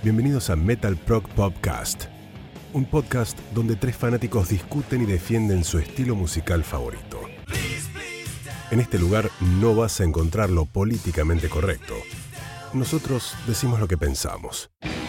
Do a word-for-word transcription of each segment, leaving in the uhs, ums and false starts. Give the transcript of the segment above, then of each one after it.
Bienvenidos a Metal Prog Podcast, un podcast donde tres fanáticos discuten y defienden su estilo musical favorito. En este lugar no vas a encontrar lo políticamente correcto. Nosotros decimos lo que pensamos.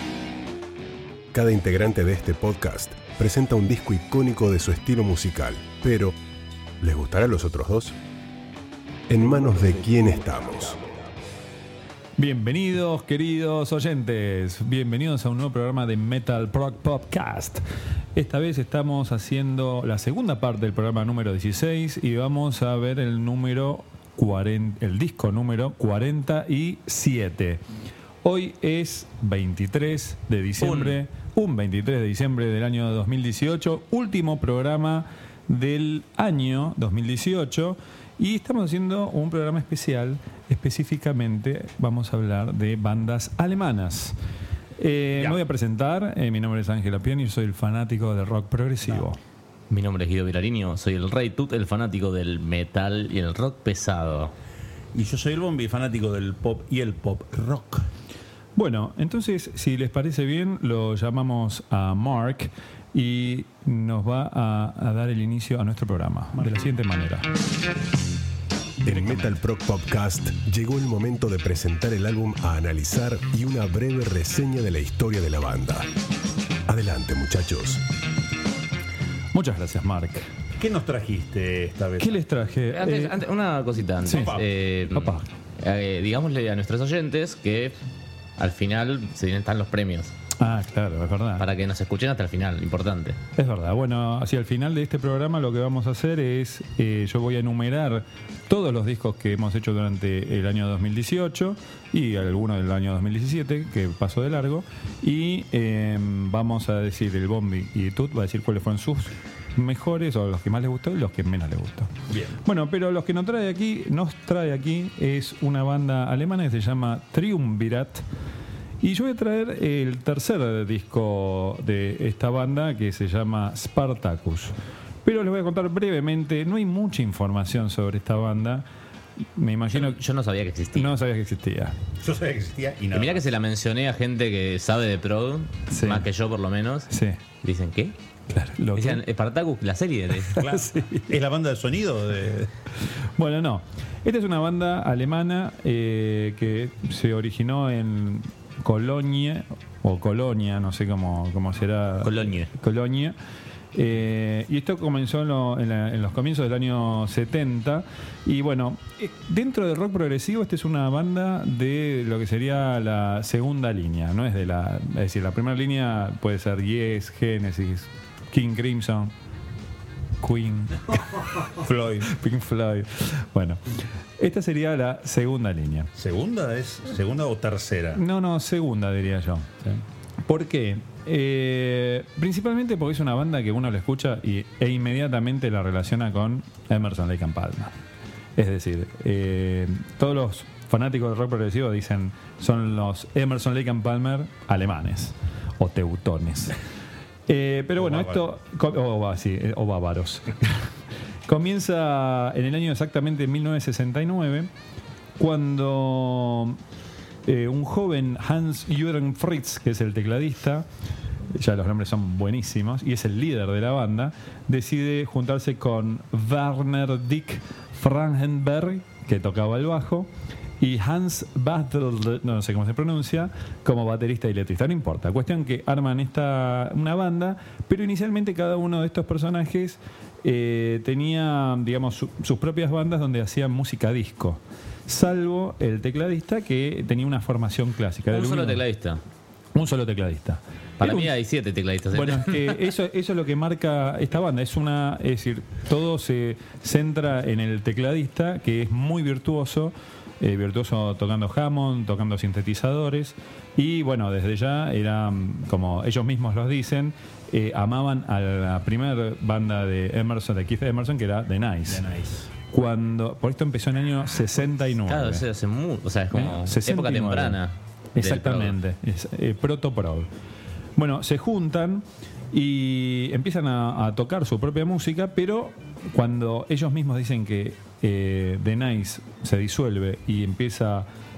Cada integrante de este podcast presenta un disco icónico de su estilo musical, pero ¿les gustará a los otros dos? ¿En manos de quién estamos? Bienvenidos, queridos oyentes. Bienvenidos a un nuevo programa de Metal Prog Podcast. Esta vez estamos haciendo la segunda parte del programa número dieciséis y vamos a ver el número cuarenta, el disco número cuarenta y siete. Hoy es veintitrés de diciembre, un, un veintitrés de diciembre del año dos mil dieciocho, último programa del año dos mil dieciocho. Y estamos haciendo un programa especial. Específicamente vamos a hablar de bandas alemanas. Eh, me voy a presentar. Eh, mi nombre es Ángel Appiani y soy el fanático del rock progresivo. No. Mi nombre es Guido Vilarinho, soy el Rey Tut, el fanático del metal y el rock pesado. Y yo soy el Bombi, fanático del pop y el pop rock. Bueno, entonces, si les parece bien, lo llamamos a Mark y nos va a, a dar el inicio a nuestro programa de la siguiente manera. En Metal Prog Podcast llegó el momento de presentar el álbum a analizar y una breve reseña de la historia de la banda. Adelante, muchachos. Muchas gracias, Mark. ¿Qué nos trajiste esta vez? ¿Qué les traje? Antes, Eh, antes, una cosita antes. Sí. Eh, Papá. eh, digámosle a nuestros oyentes que al final se están los premios. Ah, claro, es verdad. Para que nos escuchen hasta el final, importante. Es verdad. Bueno, hacia el final de este programa lo que vamos a hacer es, eh, yo voy a enumerar todos los discos que hemos hecho durante el año dos mil dieciocho y algunos del año dos mil diecisiete, que pasó de largo, y eh, vamos a decir, el Bombi y Tut va a decir cuáles fueron sus mejores o los que más les gustó y los que menos les gustó. Bien. Bueno, pero los que nos trae aquí, nos trae aquí es una banda alemana que se llama Triumvirat. Y yo voy a traer el tercer disco de esta banda que se llama Spartacus. Pero les voy a contar brevemente, no hay mucha información sobre esta banda. Me imagino Yo, yo no sabía que existía. no sabía que existía. Yo sabía que existía y Y nada. mirá que se la mencioné a gente que sabe de prog, Sí. más que yo por lo menos. Sí, Dicen, ¿qué? claro. Lo Dicen, Spartacus, la serie. de- Claro. Sí. ¿Es la banda de sonido? De... Bueno, no. Esta es una banda alemana eh, que se originó en Colonia, o Colonia, no sé cómo, cómo será. Colonia. Colonia. Eh, y esto comenzó en, lo- en la- en los comienzos del año setenta. Y bueno, eh, dentro del rock progresivo, esta es una banda de lo que sería la segunda línea. No es de la. Es decir, la primera línea puede ser Yes, Genesis, King Crimson, Queen, Floyd. Pink Floyd. Bueno, esta sería la segunda línea. ¿Segunda? ¿Es segunda o tercera? No, no, segunda diría yo. ¿Por qué? Eh, principalmente porque es una banda que uno la escucha y, e inmediatamente la relaciona con Emerson, Lake and Palmer. Es decir, eh, todos los fanáticos del rock progresivo dicen son los Emerson, Lake and Palmer alemanes o teutones. Eh, pero O bueno, bávaros. esto co- o, va- sí, eh, o bávaros. Comienza en el año exactamente mil novecientos sesenta y nueve, cuando eh, un joven Hans-Jürgen Fritz, que es el tecladista, ya los nombres son buenísimos, y es el líder de la banda, decide juntarse con Werner Dick Frankenberg, que tocaba el bajo, y Hans Battle, no sé cómo se pronuncia, como baterista y letrista. No importa. Cuestión que arman esta una banda, pero inicialmente cada uno de estos personajes eh, tenía, digamos, su- sus propias bandas donde hacían música disco. Salvo el tecladista que tenía una formación clásica. Era Un el solo único- tecladista. Un solo tecladista. Para Era mí un- hay siete tecladistas. ¿eh? bueno, es que eso, eso es lo que marca esta banda. Es una, es decir, todo se centra en el tecladista, que es muy virtuoso, eh, virtuoso tocando Hammond, tocando sintetizadores, y bueno, desde ya eran, como ellos mismos los dicen, eh, amaban a la primera banda de Emerson, de Keith Emerson, que era The Nice. The Nice. Cuando, por esto empezó en el año sesenta y nueve. Claro, eso hace mu- o sea, es como ¿Eh? sesenta y nueve. época temprana. del Exactamente, es eh, proto-prog. Bueno, se juntan y empiezan a, a tocar su propia música, pero cuando ellos mismos dicen que eh, The Nice se disuelve y empieza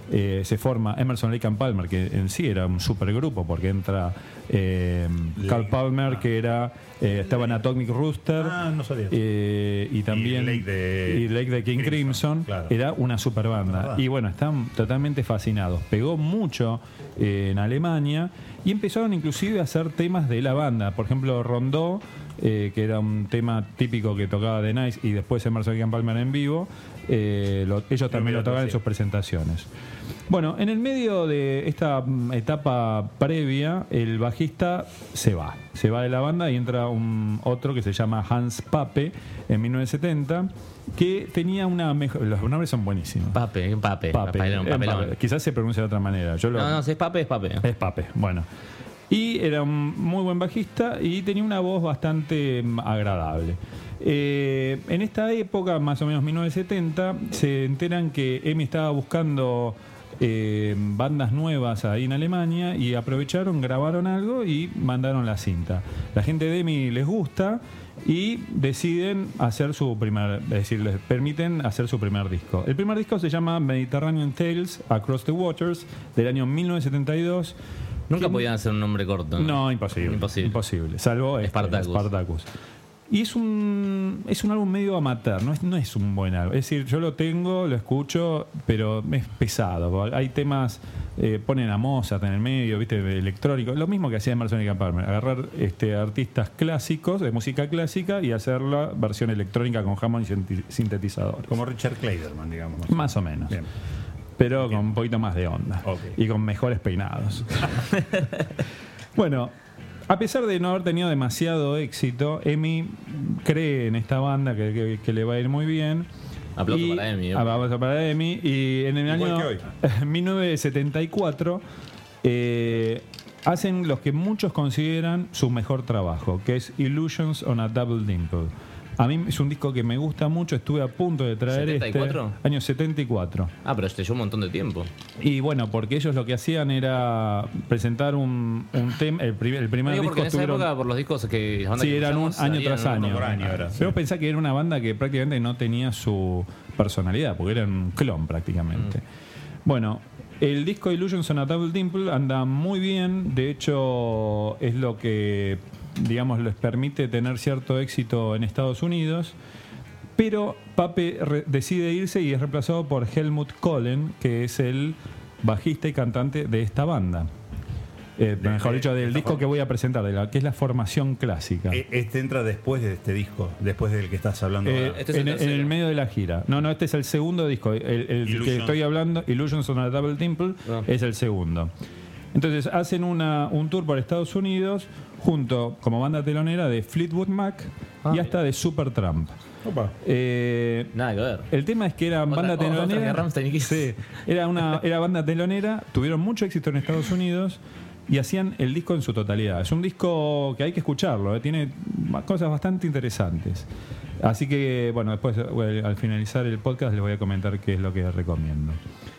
eh, se forma Emerson, Lake and Palmer, que en sí era un supergrupo, porque entra eh, Carl Palmer, ah. que era eh, estaba en Atomic Rooster, ah, no sabía. Eh, y también y Lake de, y Lake de King Crimson, Crimson claro. Era una super banda. Y bueno, están totalmente fascinados. Pegó mucho eh, en Alemania y empezaron inclusive a hacer temas de la banda. Por ejemplo, Rondó, eh, que era un tema típico que tocaba The Nice, y después Emerson, Lake and Palmer en vivo. Eh, lo, ellos también lo tocaban en sus presentaciones. Bueno, en el medio de esta etapa previa, el bajista se va. Se va de la banda y entra un otro que se llama Hans Pape en mil novecientos setenta, que tenía una mejor... Los nombres son buenísimos. Pape, Pape. Pape, papelón, papelón. Pape. Quizás se pronuncia de otra manera. Yo lo... No, no, si es Pape, es Pape. Es Pape, bueno. Y era un muy buen bajista y tenía una voz bastante agradable. Eh, en esta época, más o menos mil novecientos setenta, se enteran que EMI estaba buscando eh, bandas nuevas ahí en Alemania y aprovecharon, grabaron algo y mandaron la cinta. La gente de EMI les gusta y deciden hacer su primer, es decir, les permiten hacer su primer disco. El primer disco se llama Mediterranean Tales Across the Waters, del año mil novecientos setenta y dos. Nunca podían hacer un nombre corto. No, no imposible, imposible. Imposible. Salvo Spartacus. Este, Spartacus. Y es un es un álbum medio amateur, no es, no es un buen álbum. Es decir, yo lo tengo, lo escucho, pero es pesado. Hay temas, eh, ponen a Mozart en el medio, viste, electrónico. Lo mismo que hacía Emerson y Palmer, agarrar este, artistas clásicos, de música clásica, y hacer la versión electrónica con Hammond y sintetizadores. Como Richard Clayderman, digamos. Más, más o menos. Bien. Pero Bien. Con un poquito más de onda. Okay. Y con mejores peinados. Bueno, a pesar de no haber tenido demasiado éxito, EMI cree en esta banda que, que, que le va a ir muy bien. Aplauso y, para EMI. ¿eh? Aplauso para EMI. Y en el Igual año mil novecientos setenta y cuatro eh, hacen lo que muchos consideran su mejor trabajo, que es Illusions on a Double Dimple. A mí es un disco que me gusta mucho, estuve a punto de traer ¿setenta y cuatro? Este año setenta y cuatro. Ah, pero este llevó un montón de tiempo. Y bueno, porque ellos lo que hacían era presentar un, un tema, el, primer, el primer no, disco porque en esa estuvieron, época por los discos que las bandas sí, que eran un año tras año. Por año era, Pero sí. pensá que era una banda que prácticamente no tenía su personalidad, porque era un clon prácticamente. Mm. Bueno, el disco Illusions on a Double Dimple anda muy bien, de hecho es lo que, digamos, les permite tener cierto éxito en Estados Unidos. Pero Pape re- decide irse y es reemplazado por Helmut Kohlen, que es el bajista y cantante de esta banda. Eh, de, mejor de, dicho, del disco forma. que voy a presentar, de la que es la formación clásica. Este entra después de este disco, después del que estás hablando. Eh, este en, el en el medio de la gira. No, no, este es el segundo disco. El, el que estoy hablando, Illusions on a Double Dimple, no. es el segundo. Entonces hacen una, un tour por Estados Unidos junto como banda telonera de Fleetwood Mac ah, y hasta de Supertramp. Opa. Eh, Nada que ver. El tema es que era otra, banda telonera. Sí, era una era banda telonera, tuvieron mucho éxito en Estados Unidos y hacían el disco en su totalidad. Es un disco que hay que escucharlo, ¿eh? Tiene cosas bastante interesantes. Así que, bueno, después al finalizar el podcast les voy a comentar qué es lo que recomiendo.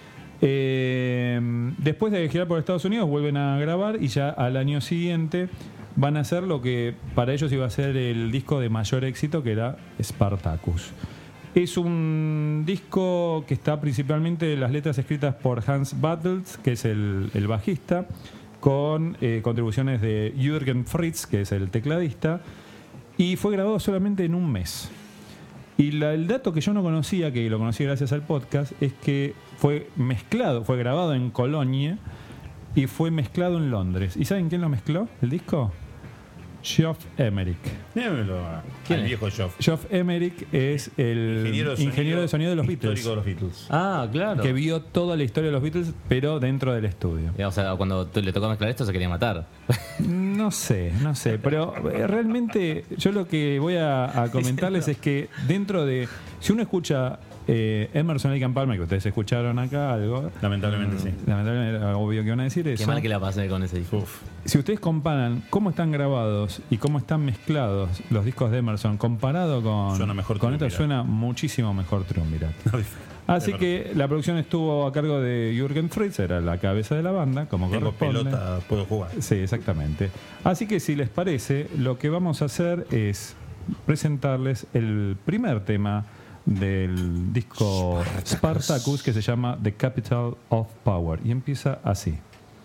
Eh, después de girar por Estados Unidos vuelven a grabar y ya al año siguiente van a hacer lo que para ellos iba a ser el disco de mayor éxito, que era Spartacus. Es un disco que está principalmente las letras escritas por Hans Bartels, que es el, el bajista, con eh, contribuciones de Jürgen Fritz, que es el tecladista, y fue grabado solamente en un mes. Y la, el dato que yo no conocía, que lo conocí gracias al podcast, es que fue mezclado, fue grabado en Colonia y fue mezclado en Londres. ¿Y saben quién lo mezcló, el disco? Geoff Emerick. Dímelo. ¿Quién es? El viejo Geoff. Geoff Emerick es el ingeniero de sonido, ingeniero de, sonido de los Beatles. de los Beatles. Ah, claro. Que vio toda la historia de los Beatles, pero dentro del estudio. O sea, cuando le tocó mezclar esto se quería matar. No sé, no sé. Pero realmente yo lo que voy a, a comentarles es que dentro de... Si uno escucha eh, Emerson, Lake and Palmer, que ustedes escucharon acá algo... Lamentablemente, sí. Lamentablemente, obvio que van a decir eso. Qué mal que la pasé con ese disco. Uf. Si ustedes comparan cómo están grabados y cómo están mezclados los discos de Emerson comparado con, suena mejor con esto, suena muchísimo mejor Triunvirat. Así que la producción estuvo a cargo de Jürgen Fritz, era la cabeza de la banda, como Tengo corresponde. pelota, puedo jugar. Sí, exactamente. Así que si les parece, lo que vamos a hacer es presentarles el primer tema del disco Spartacus que se llama The Capital of Power y empieza así.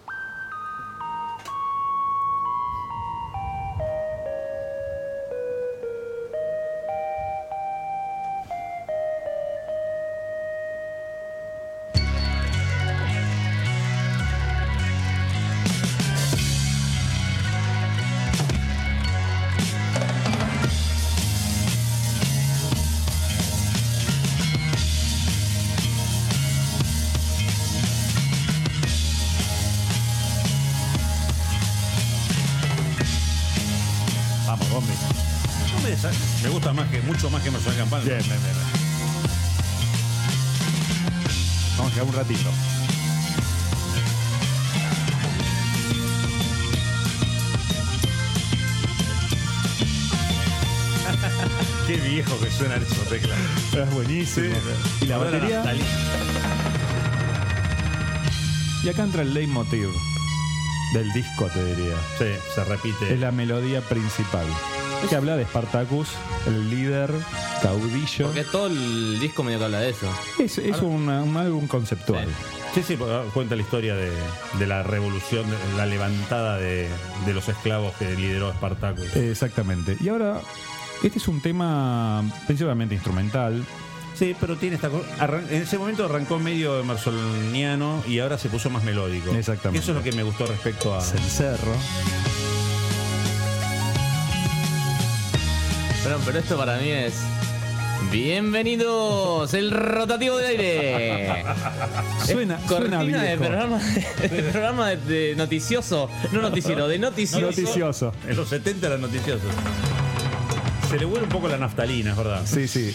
Me gusta más que, mucho más que Emerson Lake and Palmer. Bien, bien, bien. Vamos a quedar un ratito. Qué viejo que suena eso, tecla. Es buenísimo. Sí. Y la Ahora batería. La y acá entra el leitmotiv del disco, te diría. sí, se repite. Es la melodía principal. Que habla de Spartacus, el líder, caudillo. Porque todo el disco medio que habla de eso. Es, es una, un álbum conceptual. Sí, sí, porque cuenta la historia de, de la revolución, de la levantada de, de los esclavos que lideró Spartacus. Exactamente. Y ahora, este es un tema principalmente instrumental. Sí, pero tiene esta cosa. Arran- en ese momento arrancó medio emersoniano y ahora se puso más melódico. Exactamente. Eso es lo que me gustó respecto a. Cencerro. Pero, pero esto para mí es... Bienvenidos, el rotativo del aire. Suena, Es suena cortina de viejo. programa, de, de programa de, de noticioso. No noticiero, de noticioso. Noticioso. En los setenta eran noticiosos. Se le huele un poco la naftalina, es verdad. Sí, sí.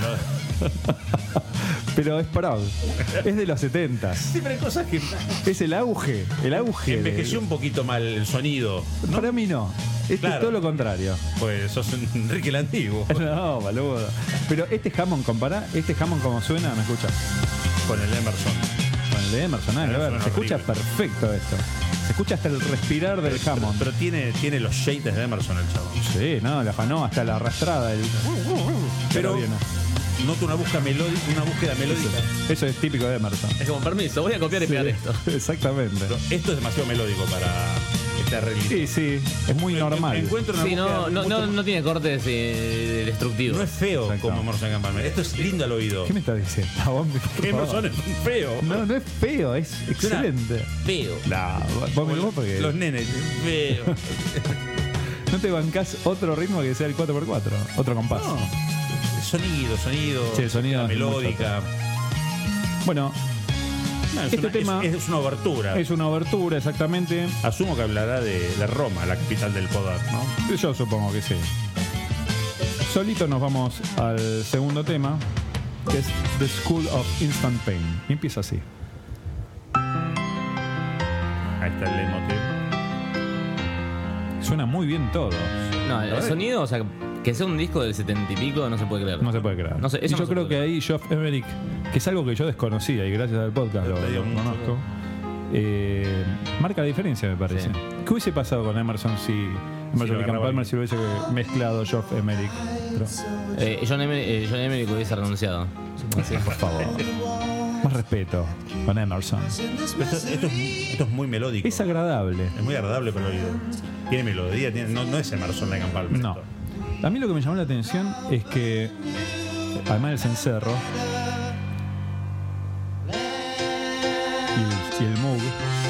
Pero es prog. Es de los setentas. Sí, pero hay cosas que Es el auge. El auge. envejeció de- un poquito mal el sonido. ¿No? Para mí no. Este Claro. es todo lo contrario. Pues sos Enrique el Antiguo. No, boludo. Pero este Hammond, compará, este Hammond como suena, ¿me escuchas? Con el Emerson. Con el de Emerson, nada que ver. Suena Se escucha horrible. perfecto esto. Se escucha hasta el respirar del Pero, Hammond. pero tiene, tiene los shades de Emerson el chavo. Sí, no, la fanó hasta la arrastrada. El... Pero bien. noto una búsqueda melódica, una búsqueda melódica. Eso es típico de Emerson. Es como, permiso, voy a copiar y pegar esto. Exactamente. Pero esto es demasiado melódico para esta realidad. Sí, sí, es muy normal. Encuentro una Sí, no, búsqueda no, mucho no, más- no tiene cortes eh, destructivos. no es feo Exacto. como Emerson Lake and Palmer. Esto es lindo al oído. ¿Qué me estás diciendo? Bombi, por favor. Emerson es feo. No, no es feo, es excelente. Feo. No, vos me vos porque Los nenes, feo. no te bancás otro ritmo que sea el cuatro por cuatro, otro compás. No. Sonido, sonido. Sí, el sonido la es muy melódica. Bueno, No, es, Este una, tema- es, es una obertura. es una obertura exactamente. Asumo que hablará de, de Roma, la capital del poder, ¿no? Yo supongo que sí. Solito nos vamos al segundo tema, que es The School of Instant Pain. Y empieza así. Ahí está el leitmotiv. Suena muy bien todo. No, el sonido, o sea, que sea un disco del setenta y pico, no se puede creer. No se puede creer. No sé, y eso yo no se creo puede que ahí Geoff Emerick, que es algo que yo desconocía y gracias al podcast lo, Te dio lo mucho. conozco, eh, marca la diferencia, me parece. Sí. ¿Qué hubiese pasado con Emerson si Emerson lo Lake and agarraba Palmer ahí. si lo hubiese mezclado Geoff Emerick? Pero, Eh, John Emery, eh, John Emery hubiese renunciado. Así, por favor. más respeto con Emerson. Esto, esto es, esto es muy melódico. Es agradable. Es muy agradable para el oído. Tiene melodía, tiene- no, no es Emerson Lake and Palmer. No. esto. A mí lo que me llamó la atención es que, además del cencerro y el, y el Moog,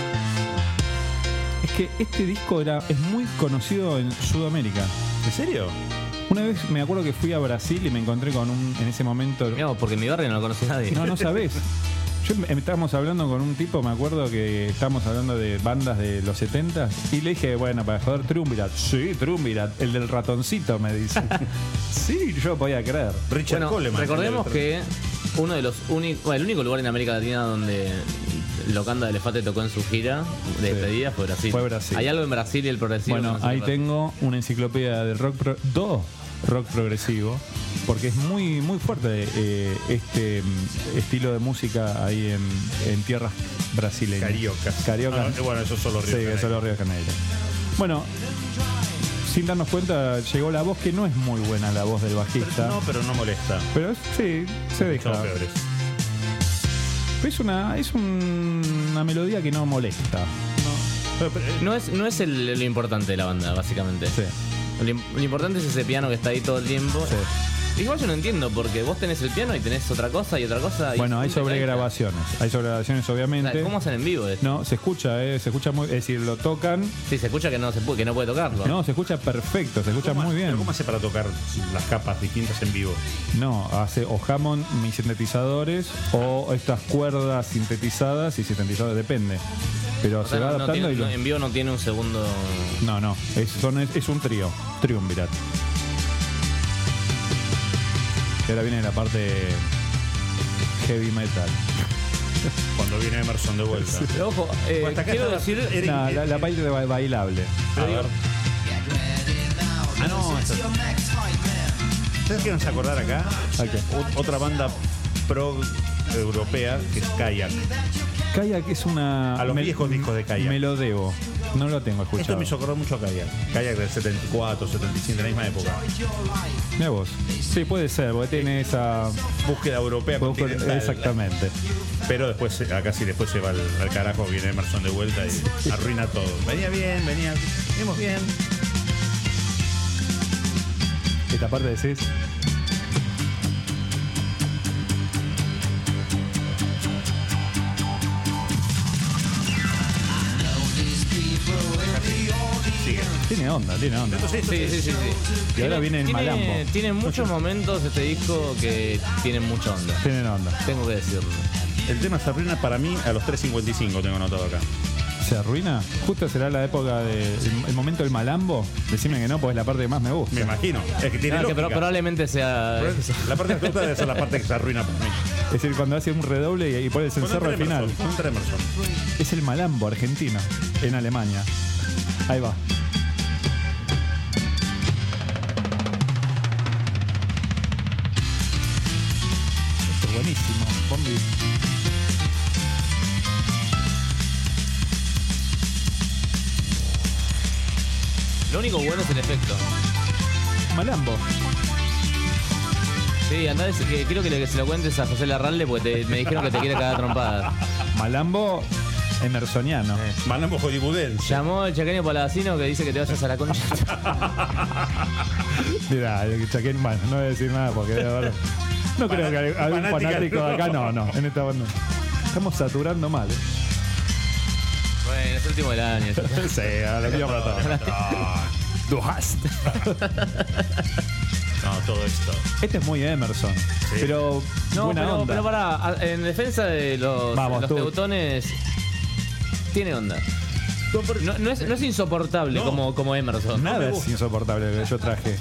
es que este disco era, es muy conocido en Sudamérica. ¿En serio? Una vez me acuerdo que fui a Brasil y me encontré con un, en ese momento... Mirá, porque en mi barrio no lo conoce nadie. No, no sabés. Yo me- estábamos hablando con un tipo, me acuerdo que estábamos hablando de bandas de los setenta y le dije, bueno, para joder, Triumvirat. Sí, Triumvirat, el del ratoncito, me dice. Sí, yo podía creer. Richard Bueno, Coleman. recordemos que uno de los únicos, bueno, el único lugar en América Latina donde Locanda de Elefante tocó en su gira de Sí. despedida fue Brasil. Fue Brasil. Hay algo en Brasil y el progresivo. Bueno, que no se ahí pierde. tengo una enciclopedia de rock, pro, do rock progresivo, porque es muy muy fuerte eh, este mm, estilo de música ahí en, en tierras brasileñas. Cariocas. Cariocas. Ah, bueno, eso es solo Río Sí, de eso es Janeiro. los Río de Janeiro. Bueno, sin darnos cuenta, llegó la voz que no es muy buena, la voz del bajista. No, pero no molesta. Pero es- sí, se deja. Son peores. Es una, es un- una melodía que no molesta. Pero, pero, eh, No es, no es el- lo importante de la banda, básicamente. Sí, Lo, im- lo importante es ese piano que está ahí todo el tiempo. sí. Igual yo no entiendo, porque vos tenés el piano y tenés otra cosa y otra cosa. y Bueno, hay un tecladista. sobregrabaciones. Hay sobregrabaciones, O obviamente. sea, ¿cómo hacen en vivo esto? No, se escucha, eh, se escucha muy. Es decir, lo tocan. Sí, se escucha que no se puede, que no puede tocarlo. No, se escucha perfecto, se escucha ¿cómo- muy bien. pero ¿Cómo hace para tocar las capas distintas en vivo? No, hace o Hammond mis sintetizadores o estas cuerdas sintetizadas y sintetizadores, depende. Pero O se sea, va no- no adaptando tiene- y lo- no- en vivo no tiene un segundo. No, no, es, son- es, es un trío, triunvirat. Y ahora viene la parte heavy metal. Cuando viene Emerson de vuelta. Pero ojo, eh, Bueno, hasta acá quiero estaba decir. Eric- No, la, la parte ba- bailable. A ver. Ah, no, esto- ¿Sabes qué nos acordar acá? ¿A qué? Ot- Otra banda pro europea que es Kayak. Kayak es una. A los viejos discos de Kayak. Melodeo. No lo tengo Esto escuchado. me hizo acordar mucho a Kayak. Kayak del setenta y cuatro, setenta y cinco, de la misma época. Mira vos. Sí, puede ser, porque tiene esa. Búsqueda europea continental. Exactamente. Pero después, acá sí después se va al, al carajo, viene Emerson de vuelta y arruina todo. Venía bien, venía, venimos bien. Esta parte decís. Sigue. Tiene onda, tiene onda. Sí, sí, sí, sí. Y ahora viene el tiene, malambo. Tiene muchos momentos este disco que tienen mucha onda. Tienen onda. Tengo que decirlo. El tema se arruina para mí a los tres cincuenta y cinco, tengo anotado acá. ¿Se arruina? Justo será la época de. El, el momento del malambo. Decime que no, pues es la parte que más me gusta. Me imagino. Es que tiene Ah, que lógica. pro- probablemente sea. La parte de la debe ser la parte que se arruina para mí. Es decir, cuando hace un redoble y, y pone el cencerro al final. Un Emerson. Es el malambo argentino en Alemania. Ahí va. Esto es buenísimo. Bombi. Lo único bueno es el efecto. Malambo. Sí, andá, a decir que quiero que, le, que se lo cuentes a José Larralde porque te- me dijeron que te quiere cagar trompada. Malambo emersoniano. Malambo hollywoodense. Llamó el chaqueño paladacino que dice que te vayas a la concha. Mirá, el chaquén, bueno, no voy a decir nada porque debe haber. No creo que hay- hay un Fanática, fanático de acá, no, no. no, en esta banda. Estamos saturando mal, ¿eh? Bueno, es el último del año. Sí, a la tía para todo. Du hast. No, todo esto. Este es muy Emerson, Sí. pero No, buena pero, onda. pero pará, a- en defensa de los, Vamos, los tú. teutones, tiene onda. No, no es, no es insoportable No. como, como Emerson. Nada me es gusta. insoportable lo que yo traje.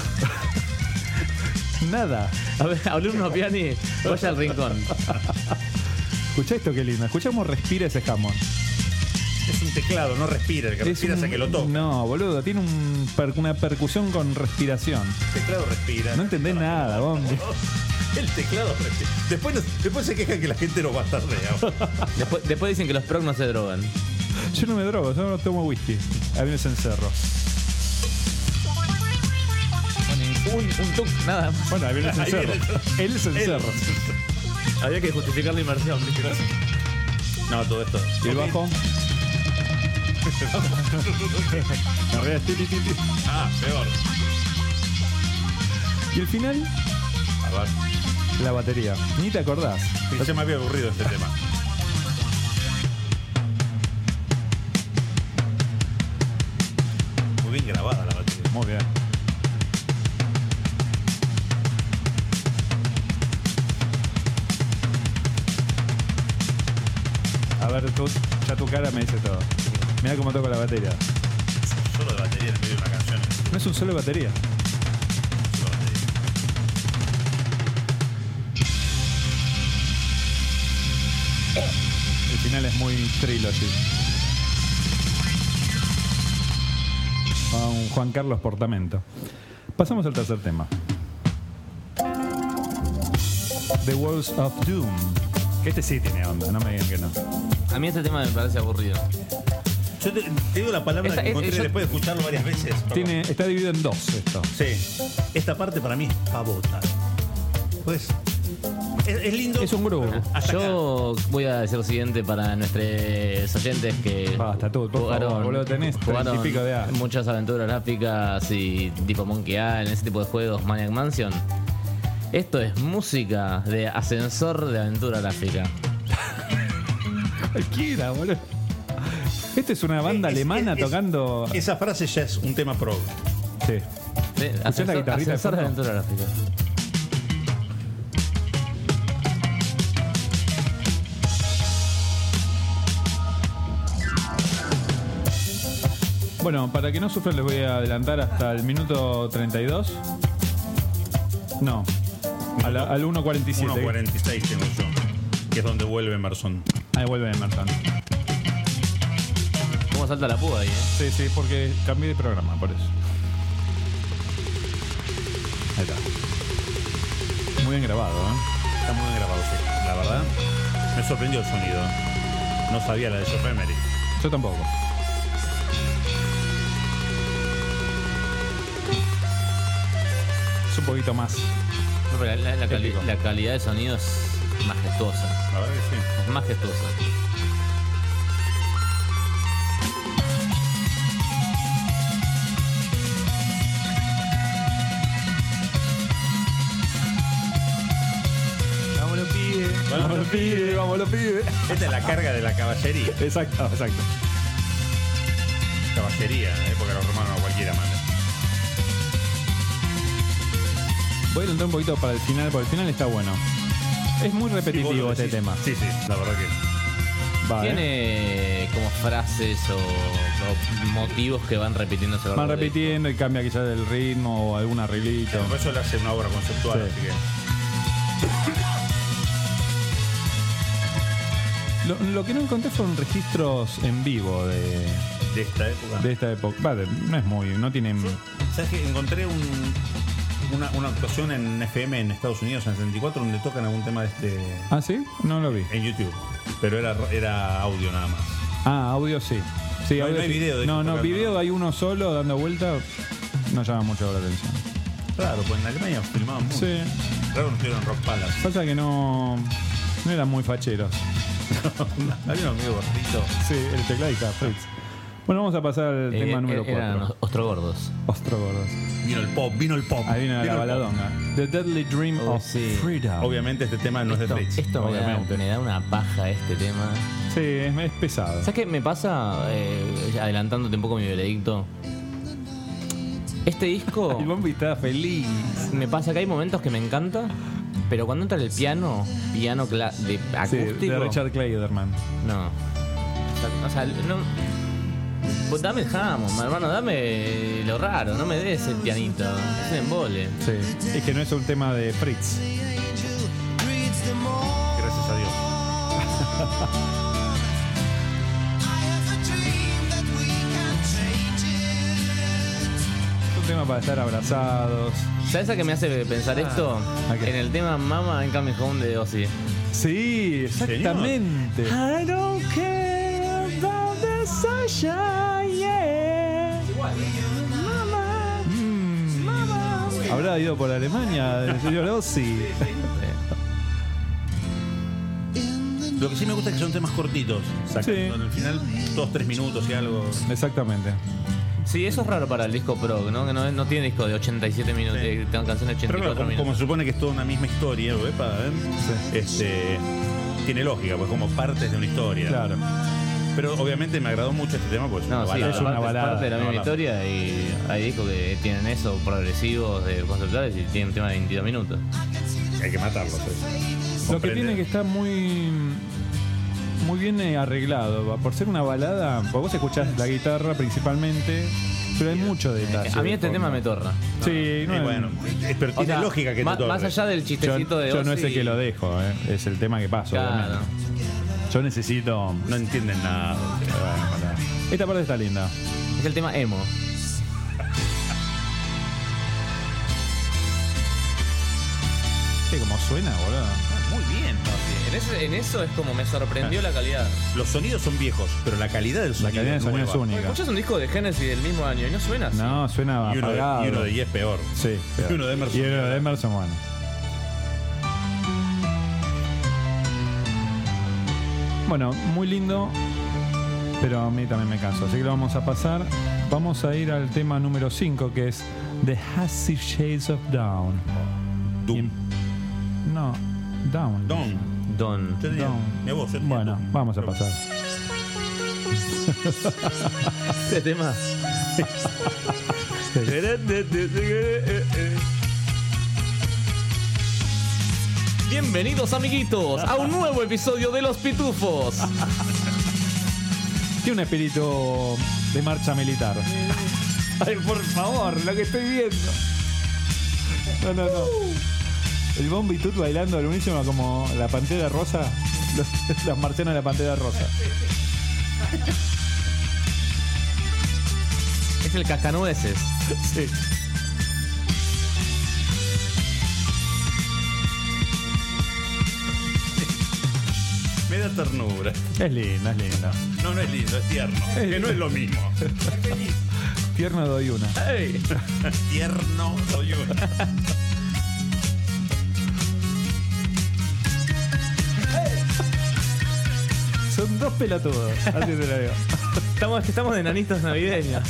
Nada. A ver, alumno Piani, vaya al rincón. Escuchá esto, qué lindo. Escuchá cómo respira ese jamón. Es un teclado, no respira. El que respira es un- el que lo toca. No, boludo, tiene un per- una percusión con respiración. El teclado respira. No entendés nada, Bombi. El teclado respira. Después, nos- después se quejan que la gente lo bastardea. Después, después dicen que los proc no se drogan. Yo no me drogo, yo no tomo whisky. Ahí viene ese encerro. Un, un tuc, nada más. Bueno, ahí viene el Ahí cencerro. viene El cencerro. Había que justificar la inversión, ¿viste? No, todo esto. Y el bajo. Arriba es ti, ti, ti, ti. Ah, peor. Y el final, A ver. la batería. Ni te acordás. Se me había aburrido este tema. Muy bien grabada la batería. Muy bien. A ver, tú, ya tu cara me dice todo. Mira cómo toco la batería. Solo de batería en medio de una canción. No es un solo de batería. Solo batería. El final es muy trilogy. Con Juan Carlos Portamento. Pasamos al tercer tema. The Walls of Doom. Que este sí tiene onda, no me digan que no. A mí este tema me parece aburrido. Yo te, te digo la palabra Esta- que encontré eh, yo- después de escucharlo varias veces. Perdón. Tiene, está dividido en dos esto. Sí. Esta parte para mí es pavota. Pues. Es, es lindo. Es un grupo. Hasta Yo voy a decir lo siguiente para nuestros oyentes que Basta, tú, por favor, boludo, tenés treinta y jugaron pico de años. muchas aventuras gráficas y tipo Monkey Island, ese tipo de juegos, Maniac Mansion. Esto es música de ascensor de aventura gráfica. Cualquiera, boludo. Esta es una banda Es- alemana es- es- tocando. Esa frase ya es un tema pro. Sí. Sí, ascensor, guitarrita de ascensor de fondo? aventura gráfica. Bueno, para que no sufran les voy a adelantar hasta el minuto treinta y dos. No, a la- al uno cuarenta y siete. uno cuarenta y seis tengo yo. Que es donde vuelve Emerson. Ahí vuelve Emerson. ¿Cómo salta la púa ahí, eh? Sí, sí, porque cambié de programa, por eso. Ahí está. Muy bien grabado, ¿eh? Está muy bien grabado, sí. La verdad, me sorprendió el sonido. No sabía la de Geoff Emery. Yo tampoco. Es un poquito más. No, pero la, la cali- Épico. la calidad de sonido es majestuosa. La verdad que sí. Es majestuosa. Vámonos, pibe. Vámonos, pibe. Vámonos, pibe. Esta es la carga de la caballería. Exacto, exacto. Caballería, en la época de los romanos a cualquiera manda. Voy a adelantar un poquito para el final, porque el final está bueno. Es muy Sí, vos repetitivo lo este decís. tema. Sí, sí, la verdad que. Va, ¿eh? Tiene como frases o, o motivos que van repitiéndose. a lo Van largo del repitiendo y cambia quizás el ritmo o algún arreglito. Por eso le hace una obra conceptual, Sí. así que. Lo, lo que no encontré fueron registros en vivo de, De esta época. de esta época. Vale, no es muy. No tienen. ¿Sabes qué? Encontré un, una, una actuación en F M en Estados Unidos en el setenta y cuatro donde tocan algún tema de este. ¿Ah, sí? No lo vi. En YouTube. Pero era, era audio nada más. Ah, audio sí. Sí, No, audio no hay sí. video de No, eso no, tocando, video ¿no? hay uno solo dando vuelta. No llama mucho la atención. Claro, pues en Alemania filmaban mucho. Sí. Claro, no estuvieron en Rock Palace. Pasa que no. No eran muy facheros. Había un amigo gordito. Sí, el tecladista, Fritz. Bueno, vamos a pasar al Eh, tema número eh, Eran cuatro. ostrogordos. Ostrogordos. Vino el pop, vino el pop. Ahí viene la Vino el baladonga. The Deadly Dream Oh, of sí. Freedom. pop. Obviamente este tema no es de Esto, Fritz. esto me, da, obviamente. me da una paja este tema. Sí, es, es pesado. ¿Sabes qué me pasa? Eh, adelantándote un poco mi veredicto. Este disco El Bombi está feliz. me pasa que hay momentos que me encanta, pero cuando entra el piano, piano cla- de Sí, acústico, de Richard Clayderman. no. O sea, no. Vos dame el Hammond, hermano, dame lo raro, no me des el pianito. Es un embole. Sí. Es que no es un tema de Fritz. Gracias a Dios. Es un tema para estar abrazados. ¿Sabes a qué me hace pensar esto? ¿a qué? En el tema Mama en Coming Home de Ozzy. Sí, exactamente. I don't care about the sunshine, yeah. Mama. Mm. Habrá ido por Alemania el señor Ozzy. Lo que sí me gusta es que son temas cortitos. Sacando Sí. en el final dos, tres minutos y algo. Exactamente. Sí, eso es raro para el disco prog, ¿no? Que no, no tiene disco de ochenta y siete minutos, Sí. eh, tengo canciones de Pero ochenta y claro, cuatro como, como minutos. se supone que es toda una misma historia, epa, ¿eh? Sí. este, tiene lógica, pues como partes de una historia. Claro. Pero obviamente me agradó mucho este tema, pues No, sí, balada. es Es una parte, balada, parte de la una misma balada. historia y hay discos que tienen eso, progresivos, de conceptuales y tienen un tema de veintidós minutos. hay que matarlos. ¿eh? Lo que Comprende. tiene que estar muy muy bien eh, arreglado. Por ser una balada, porque vos escuchás la guitarra principalmente, pero hay mucho detalle. A mí de este fondo. tema me torra. Sí, no Y es- bueno, eh, pero O tiene sea, lógica que ma- te torre. más allá del yo, chistecito de yo no es el Ozzy, que lo dejo, eh, es el tema que paso. Claro. obviamente. Yo necesito. No entienden nada. Bueno, pará. Esta parte está linda. Es el tema emo. Sí, como suena, boludo. Muy bien. En, ese- en eso es como me sorprendió la calidad. Los sonidos son viejos, pero la calidad del La sonido, calidad de sonido es nueva. única. Escuchas un disco de Genesis del mismo año y no suena así. No, suena Y uno, de, apagado. y uno de Yes peor. Sí, Y uno de Emerson. Y uno de Emerson, bueno. Bueno, muy lindo, pero a mí también me canso. Así que lo vamos a pasar. Vamos a ir al tema número cinco, que es The Hazy Shades of Down. Doom. Y- No, Down. Don. Don. Yo diría, Down. mira vos, yo diría Bueno, Doom. vamos a Pero- pasar. Este tema. Bienvenidos, amiguitos, a un nuevo episodio de Los Pitufos. Tiene un espíritu de marcha militar. Ay, por favor, lo que estoy viendo. No, no, no. El Bombi Tut bailando al unísono como la Pantera Rosa. Los, los marcianos de la Pantera Rosa. Es el cascanueces. Sí. Me da ternura. Es lindo, es lindo. No, no es lindo, es tierno. Que no es lo mismo. Tierno doy una. Hey. Tierno soy uno. Son dos pelotudos. Así te lo digo. Estamos, estamos de nanitos navideños.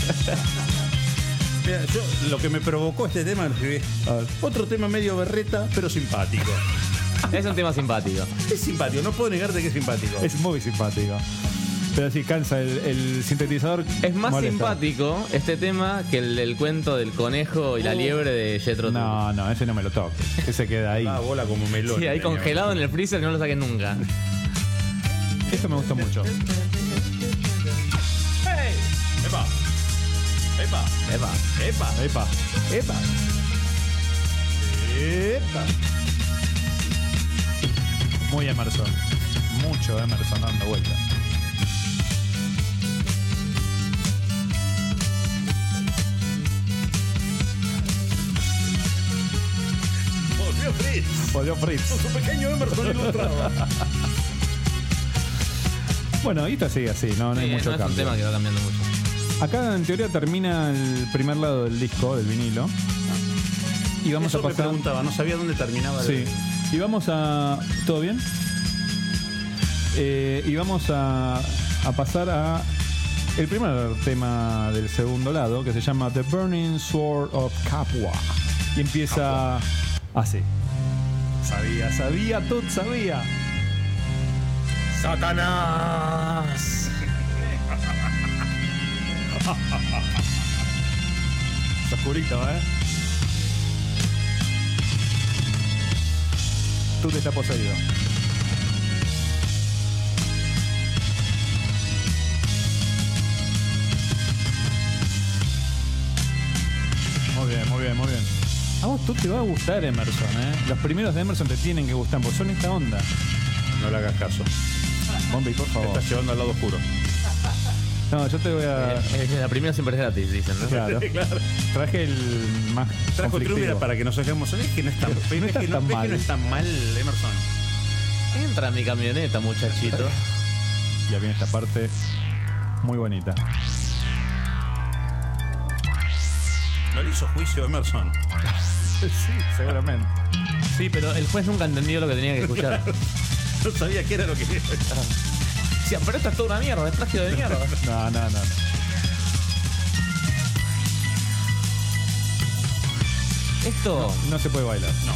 Mira, yo lo que me provocó este tema lo escribí. A ver. Otro tema medio berreta, pero simpático. Es un tema simpático. Es simpático, no puedo negarte que es simpático. Es muy simpático. Pero sí, cansa el, el sintetizador. Es más molesta. simpático este tema que el, el cuento del conejo y la liebre de Jethro Tull. No, no, ese no me lo toques. Ese queda ahí. Ah, bola como melón. Sí, ahí congelado en el freezer que no lo saquen nunca. Eso me gustó mucho. Epa. Epa. Epa. Epa. Epa. Epa. Epa. Muy Emerson. Mucho Emerson dando vueltas. Volvió Fritz. Volvió Fritz. Su pequeño Emerson ilustrado. Bueno, y esto sigue así, no, no hay Sí, mucho no es un cambio. tema que va cambiando mucho. Acá en teoría termina el primer lado del disco, del vinilo. Y vamos Eso a me pasar. preguntaba, no sabía dónde terminaba. Sí. el- Y vamos a. ¿Todo bien? Eh, y vamos a, a pasar a el primer tema del segundo lado, que se llama The Burning Sword of Capua. Y empieza así. Sabía, sabía, todo sabía. ¡Satanás! Es oscurito, ¿eh? Tú te estás poseído. Muy bien, muy bien, muy bien. A vos tú te va a gustar Emerson, ¿eh? Los primeros de Emerson te tienen que gustar, porque son esta onda. No le hagas caso. Bombi, por Me favor. estás llevando al lado oscuro. No, yo te voy a... Eh, La primera siempre es gratis, dicen, ¿no? Claro. Claro. Traje el más Trajo conflictivo. Trubera para que nos dejemos. Es que no es tan, No es que está no, tan es que mal. no es tan mal, Emerson. Entra en mi camioneta, muchachito. Ya viene esta parte muy bonita. No le hizo juicio Emerson. Sí, seguramente. Sí, pero el juez nunca entendió lo que tenía que escuchar. No sabía qué era lo que iba a escuchar. Sí, pero esto es toda una mierda, es plagio de mierda. No, no, no. Esto, No se puede bailar. No.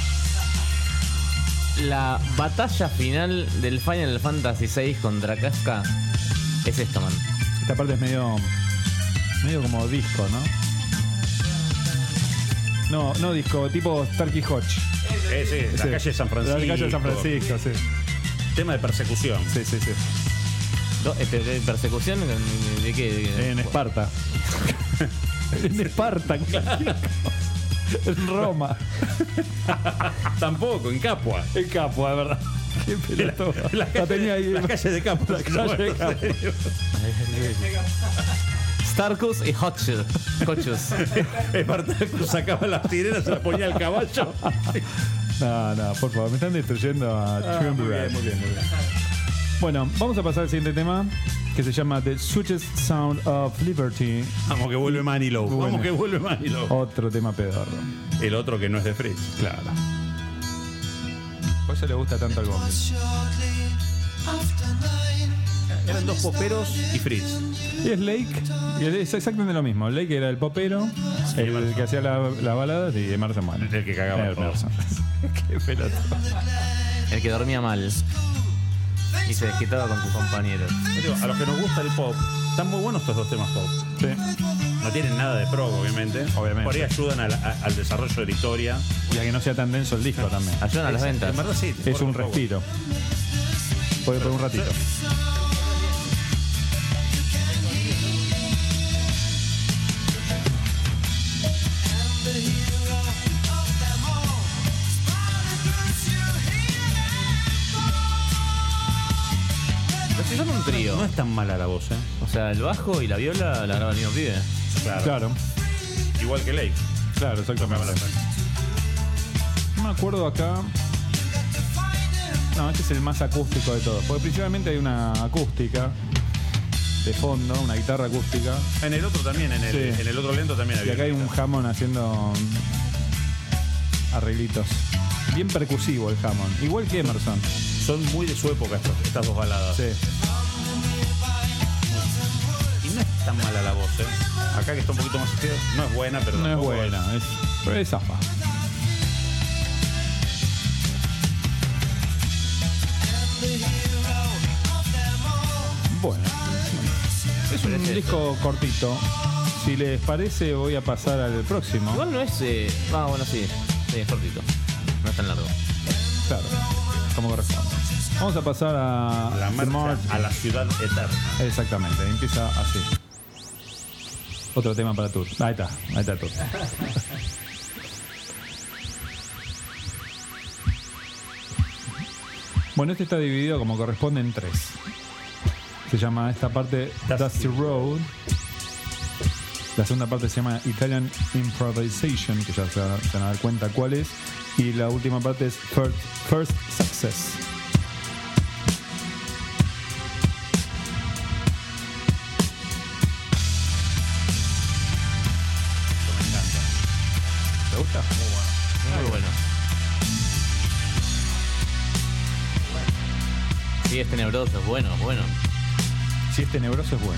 la batalla final del Final Fantasy seis contra Casca es esto, man. Esta parte es medio. medio como disco, ¿no? No, no disco, tipo Starkey Hodge. Eh, sí, la Sí. calle de San Francisco. La calle de San Francisco, sí. Tema de persecución. Sí, sí, sí. Do- eh, pe- de ¿Persecución? ¿De de qué? De qué? En Esparta. En Esparta, claro. En Roma. Tampoco, en Capua. En Capua, de verdad. Qué pelotudo. La, La tenía ahí. la calle de Capua. La calle de Capua. Starkus y Hotchus. Hotchus. Espartacus sacaba las tireras, se las ponía al caballo. No, no, por favor, me están destruyendo a Ah, Triumvirate. muy bien, muy bien, muy bien. Bueno, vamos a pasar al siguiente tema, que se llama The Sweetest Sound of Liberty. Vamos que vuelve Manilow. Bueno. Vamos que vuelve Manilow. Otro tema pedorro. El otro que no es de Fritz. Claro. Por eso le gusta tanto al Bombi. Eran dos poperos y Fritz. Y es Lake, y es exactamente lo mismo. Lake era el popero, el que hacía la- las baladas, y Emerson, bueno. El que cagaba todo. Emerson. Qué pelota. El que dormía mal. Y se desquitaba con sus compañeros. Yo digo, a los que nos gusta el pop, están muy buenos estos dos temas pop. Sí. No tienen nada de prog, obviamente. Obviamente. Por ahí ayudan al, a- al desarrollo de la historia. Y a que no sea tan denso el disco también. Ayudan a las ventas. En verdad sí. te Es corta un poco. respiro. Puede por un ratito. Pero si son un trío. No es tan mala la voz, ¿eh? O sea, el bajo y la viola la graba el mismo pibe. Claro. Claro, Igual que Lake. claro, exactamente. No me acuerdo acá. No, este es el más acústico de todos. Porque principalmente hay una acústica de fondo, una guitarra acústica. En el otro también, en el, Sí. en el otro lento también Y había. acá hay un Hammond haciendo arreglitos. Bien percusivo el Hammond. Igual que Emerson. Son muy de su época estas, estas dos baladas. Sí. Y no es tan mala la voz, ¿eh? Acá que está un poquito más izquierda, no es buena, pero No es tampoco buena, es, pero es zafa. Bueno, es un Pero es disco cortito. Si les parece, voy a pasar al próximo. Igual no es. Eh... Ah, bueno, sí. Sí, es cortito. No es tan largo. Claro, como corresponde. Vamos a pasar a La The marcha March. a la ciudad eterna. Exactamente, empieza así. Otro tema para Tour. Ahí está, ahí está Tour. Bueno, este está dividido como corresponde en tres. Se llama esta parte Dusty Dusty Road. La segunda parte se llama Italian Improvisation, que ya se van a, se van a dar cuenta cuál es. Y la última parte es First, First Success. Esto me encanta. ¿Te gusta? Muy bueno. Sí, es tenebroso, es bueno, bueno. Si es tenebroso es bueno.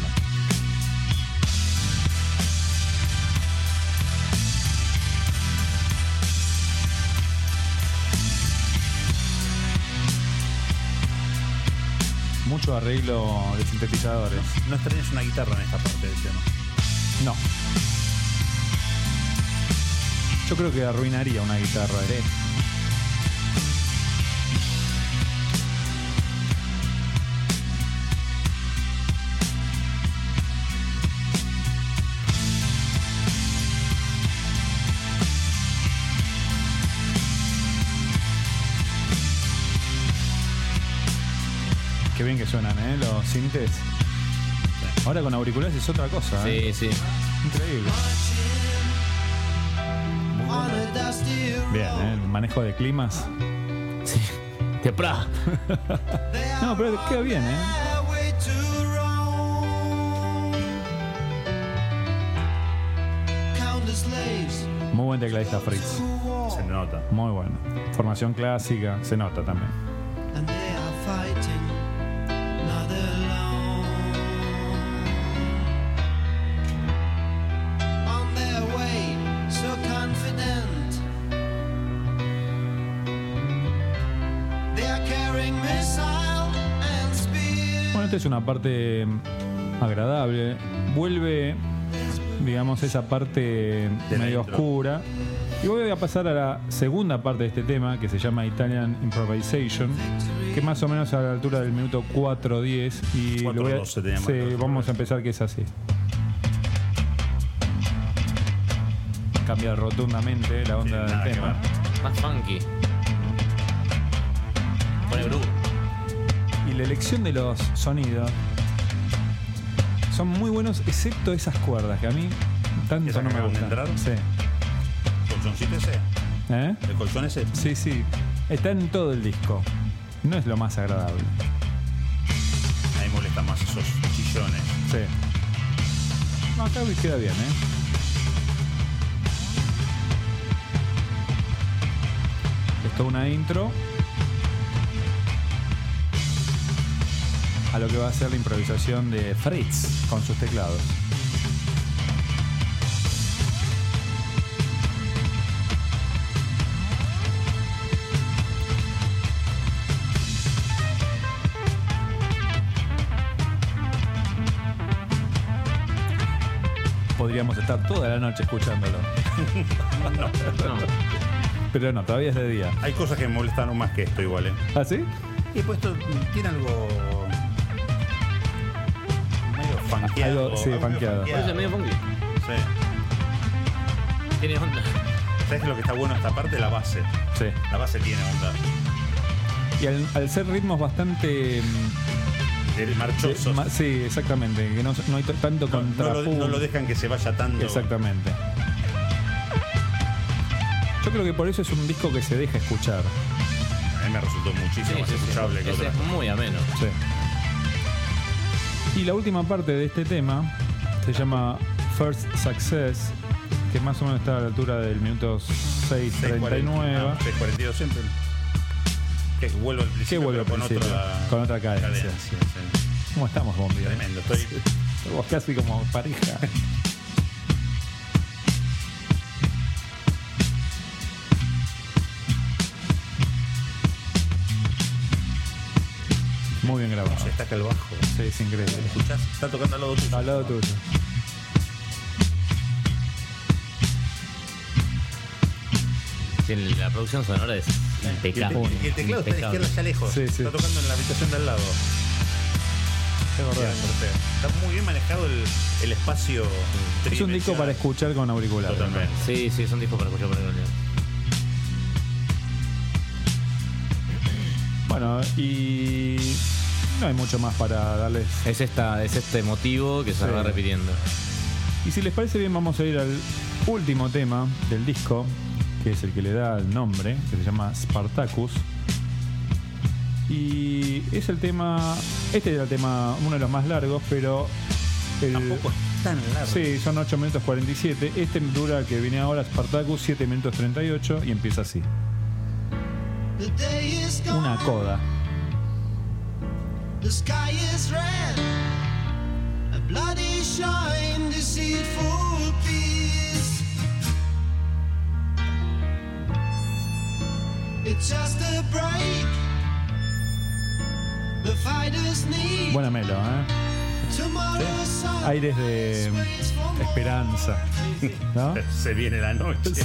Mucho arreglo de sintetizadores. No extrañas una guitarra en esta parte del tema. No. Yo creo que arruinaría una guitarra. ¿eh? Qué bien que suenan, ¿eh? Los sintes. Ahora con auriculares es otra cosa, ¿eh? Sí, sí. Increíble. Bien, ¿eh? El manejo de climas. Sí. Te pra. No, pero queda bien, ¿eh? Muy buen tecladista Fritz. Se nota. Muy bueno. Formación clásica, se nota también. And they are fighting, not alone. On their way, so confident. They are carrying missile and spear. Bueno, esta es una parte agradable. Vuelve, digamos, esa parte De la medio intro. oscura. Y voy a pasar a la segunda parte de este tema, que se llama Italian Improvisation, que es más o menos a la altura del minuto cuatro diez. Y lo voy a, cuatro doce tenía sí, marcado. vamos a empezar que es así. Cambia rotundamente la onda Sí, nada del que tema. ver. Más funky. Pone groove. Y la elección de los sonidos son muy buenos, excepto esas cuerdas que a mí tanto ¿Esa no que me acaban de gustan. entrar? Sí. ¿Colchoncito ese? ¿Eh? ¿El colchón ese? Sí, sí. Está en todo el disco. No es lo más agradable. A mí me molestan más esos chillones. Sí. No, acá queda bien, ¿eh? Esto es una intro a lo que va a ser la improvisación de Fritz con sus teclados. Podríamos estar toda la noche escuchándolo. No. Pero no, todavía es de día. Hay cosas que me molestaron más que esto igual, ¿eh? ¿Ah, sí? Y puesto tiene algo medio funkeado. Algo, sí, funkeado. Parece medio funky. Sí. Tiene onda. ¿Sabes lo que está bueno esta parte? La base. Sí. La base tiene onda. Y al, al ser ritmos bastante... De marchosos. ma- sí, exactamente. Que no, no hay t- tanto No, no, lo, contrapunto. no lo dejan que se vaya tanto. Exactamente. Yo creo que por eso es un disco que se deja escuchar. A mí me resultó muchísimo más escuchable que Ese otra. es muy ameno. Sí. Y la última parte de este tema se llama First Success, que más o menos está a la altura del minuto seis treinta y nueve. seis cuarenta y dos siempre. Que vuelvo al principio, ¿Qué vuelve pero al con principio? otra, Con otra cadencia. sí. ¿Cómo estamos, Bombi? Tremendo. Estoy, Estamos casi como pareja. Muy bien grabado. se destaca el bajo. Sí, es increíble. ¿Escuchás? Está tocando al lado tuyo. Al lado tuyo. Sí, la producción sonora es Y el, impecable. te- y el teclado está a la impecable. izquierda, allá lejos. Sí, sí. Está tocando en la habitación de al lado. Es verdad. Está muy bien manejado el, el espacio. Es un disco tridimensional. para escuchar con auriculares. Totalmente. Sí, sí, es un disco para escuchar por el audio. Bueno, y no hay mucho más para darles. Es, esta, es este motivo que se Sí. va repitiendo. Y si les parece bien, vamos a ir al último tema del disco, que es el que le da el nombre, que se llama Spartacus. Y es el tema, este era el tema, uno de los más largos, pero el, Tampoco es tan largo. sí, son ocho minutos cuarenta y siete. Este dura, que viene ahora, Spartacus, siete minutos treinta y ocho, y empieza así. The day is gone. Una coda. The sky is red. A bloody shine, deceitful peace. It's just a break. The fighters need Buena melo, ¿eh? tomorrow's sun. Aires de waits for more. esperanza, ¿no? Se viene la noche. Soon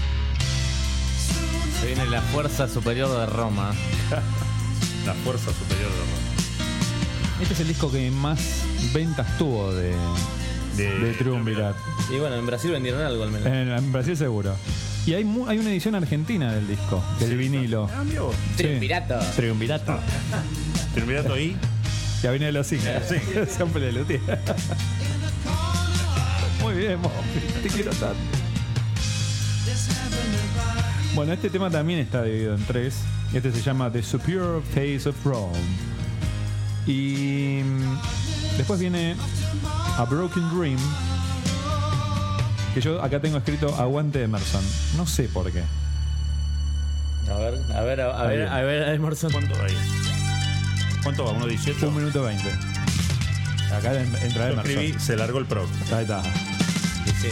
Se viene la fuerza superior de Roma. La fuerza superior de Roma. Este es el disco que más ventas tuvo de, De- de Triunvirat. Y bueno, en Brasil vendieron algo al menos. En, en Brasil seguro. Y hay, mu- hay una edición argentina del disco, del vinilo. Ah, amigo. Triunvirato. Triunvirato. Triunvirato ahí. Ya viene de los cines. Sí. Siempre le lutía. Muy bien, Mo. Te quiero tanto. Bueno, este tema también está dividido en tres. Este se llama The Superior Face of Rome. Y mm, después viene A Broken Dream, que yo acá tengo escrito Aguante Emerson. No sé por qué. A ver, a ver, a, a Ahí ver, viene. a ver, Emerson. ¿Cuánto va ahí? ¿Cuánto va? ¿uno dieciocho? Un minuto veinte. Acá en- entra Yo escribí, Emerson. se largó el pro. Ahí está. Sí, sí.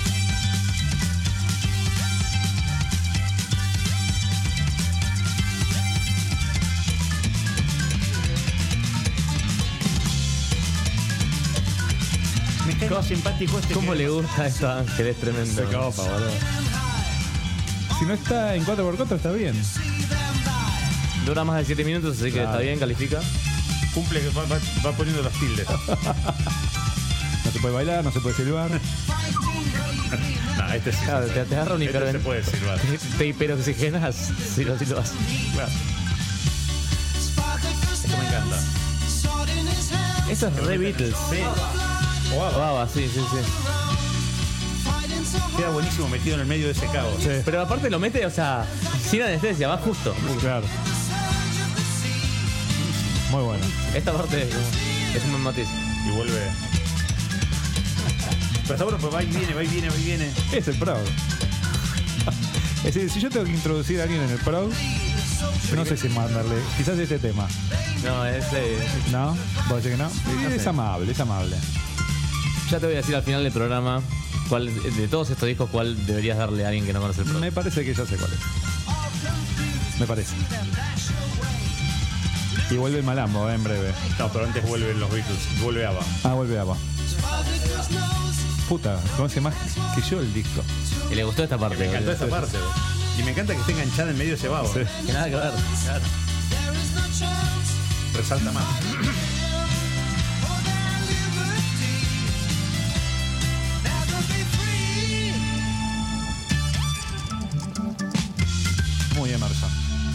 Me cae más simpático este. ¿Cómo que- le gusta esto a Ángel? Es tremendo. Se copa, boludo. Si no está en cuatro por cuatro está bien. Dura más de siete minutos, así que Claro. está bien, califica. Cumple, que va, va- va poniendo las tildes. No se puede bailar, no se puede silbar. No, este sí. Claro, te, te agarra un Este se hiperven. puede silbar. Te, te hiperoxigenas si lo, si lo haces. Claro. Esto me encanta. Eso es re Beatles. Sí. O ABBA. Baba, sí, sí, sí. Queda buenísimo metido en el medio de ese caos. Sí. Pero aparte lo mete, o sea, sin anestesia, va justo. Claro. Muy bueno. Esta parte es, es un buen matiz. Y vuelve. Pero está bueno, pues va y viene, va y viene, va y viene. Es el Prog. Es decir, si yo tengo que introducir a alguien en el Prog, no sé si mandarle. Quizás este tema. No, es. eh, ¿No? ¿Vos decís que no? no es sé. amable, es amable. Ya te voy a decir al final del programa cuál de todos estos discos cuál deberías darle a alguien que no conoce el Prog. Me parece que ya sé cuál es. Me parece. Y vuelve el Malambo, eh, en breve. No, pero antes vuelven los Beatles. Vuelve ABBA. Ah, vuelve ABBA. Puta, conoce más que yo el disco. Y le gustó esta parte. Me encantó boludo. esa parte. bro. Y me encanta que esté enganchada en medio de ese babo. Sí. Que nada que ver. Claro. Resalta más. Muy Emerson.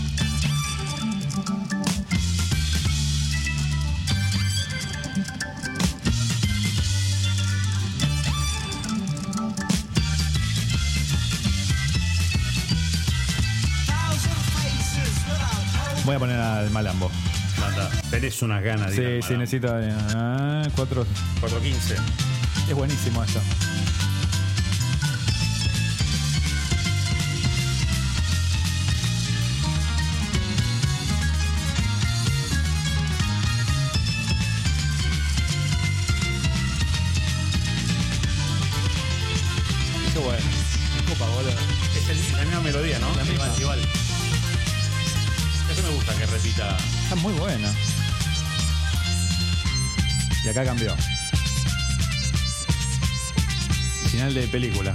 Voy a poner al Malambo. Mata. Tenés unas ganas Sí, de ir al sí, Malambo. necesito. Ah, cuatro. cuatro quince. Es buenísimo esto. Qué bueno. Copa, boludo. Es el- la misma melodía, ¿no? La misma. Igual, igual. Eso me gusta que repita. Está muy buena. Y acá cambió. Final de película.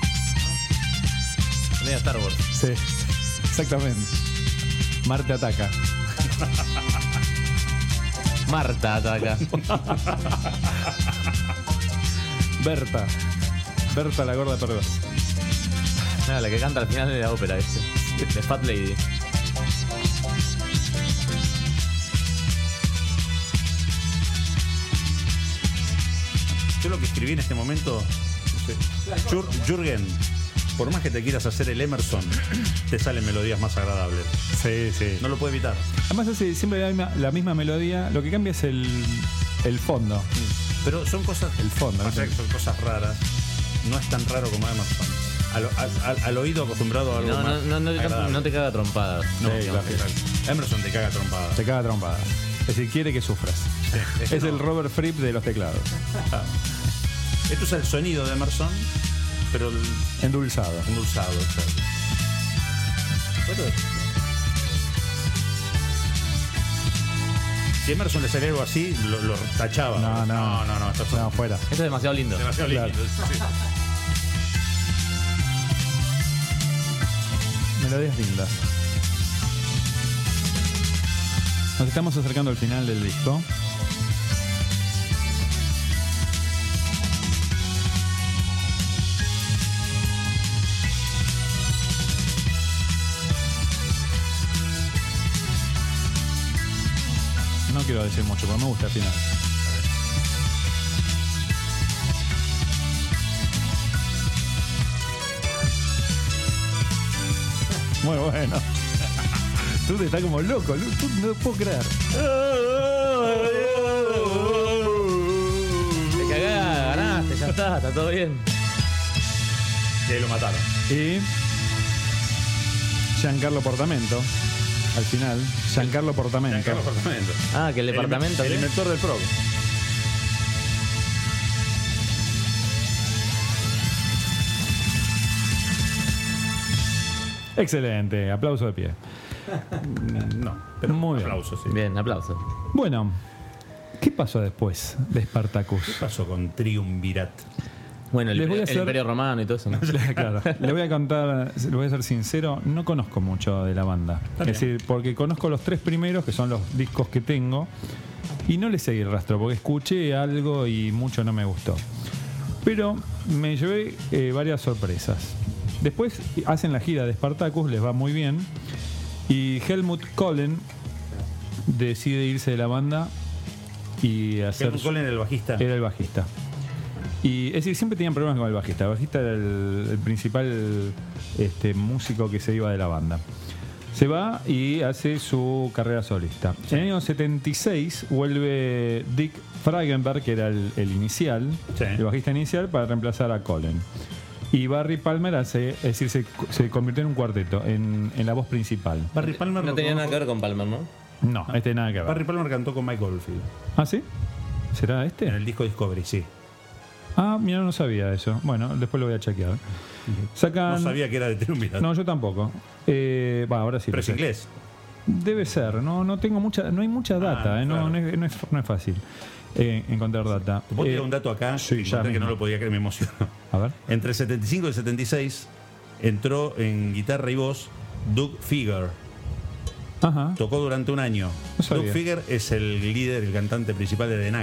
Medio Star Wars. Sí, exactamente. Marte ataca. Marta ataca. Berta. Berta la gorda perversa. Nada, la que canta al final de la ópera, ¿viste? De Fat Lady. Yo lo que escribí en este momento, no sé, Jür- Jürgen, por más que te quieras hacer el Emerson, te salen melodías más agradables. Sí, sí. No lo puedo evitar. Además hace siempre la misma, la misma melodía. Lo que cambia es el, el fondo. Pero son cosas, El fondo, o ¿no? sea, que son cosas raras. No es tan raro como Emerson. Al, al- al- al oído acostumbrado a algo No, no, más no, no, te, agradable. no te caga trompadas. No, Sí, digamos, claro. exacto. Emerson te caga trompada. Te caga trompada. Es decir, quiere que sufras. Sí, Es no. el Robert Fripp de los teclados. Esto es el sonido de Emerson, pero el Endulzado. endulzado. exacto. Bueno, si Emerson le salía algo así, lo, lo tachaba. No, no. no, no, no, esto es No, fuera. Esto es demasiado lindo. demasiado Claro. líquido. Sí. Melodías lindas. Nos estamos acercando al final del disco. No quiero decir mucho, pero me gusta el final. Muy bueno. Tú te estás como loco, Lu- tú no puedo creer. Te cagás, ganaste, ya está, está todo bien. Y ahí lo mataron. Y Giancarlo Portamento, al final, Giancarlo Portamento. Giancarlo Portamento. Ah, que el departamento. El, ¿qué? inventor del prog. Excelente, aplauso de pie. No, pero Muy bien. aplausos, sí. Bien, aplauso. Bueno, ¿qué pasó después de Spartacus? ¿Qué pasó con Triunvirat? Bueno, el, Les voy a el hacer- Imperio Romano y todo eso. ¿no? Claro, le voy a contar, le voy a ser sincero, no conozco mucho de la banda. Está Es bien. decir, porque conozco los tres primeros, que son los discos que tengo, y no les seguí el rastro, porque escuché algo y mucho no me gustó. Pero me llevé eh, varias sorpresas. Después hacen la gira de Spartacus, les va muy bien, y Helmut Kohlen decide irse de la banda y hacer... Helmut Kohlen, el bajista. Era el bajista. Y es decir, siempre tenían problemas con el bajista. El bajista era el, el principal este, músico que se iba de la banda. Se va y hace su carrera solista. En el año setenta y seis vuelve Dick Fragenberg, que era el, el inicial, sí. el bajista inicial, para reemplazar a Colin. Y Barry Palmer hace, es decir, se, se convirtió en un cuarteto, en, en la voz principal. Barry Palmer No lo tenía nada conozco. que ver con Palmer, ¿no? No, este nada que ver. Barry Palmer cantó con Mike Oldfield ¿Ah, sí? ¿Será en este? el disco Discovery, sí. Ah, mira, no sabía eso. Bueno, después lo voy a chequear. Sacan... No sabía que era de Triunvirato. No, yo tampoco. Eh, va, ahora sí. Pero lo es sé. inglés. Debe ser, no, no tengo mucha, no hay mucha data, Ah, eh, no, claro. no, es, no, es, no es fácil eh, encontrar data. Te puedo Eh, tirar un dato acá sí, y ya conté que mismo. no lo podía creer, me emocionó. A ver. Entre el setenta y cinco y el setenta y seis entró en guitarra y voz Doug Figger. Ajá. Tocó durante un año. No sabía. Doug Figger es el líder, el cantante principal de The Knack.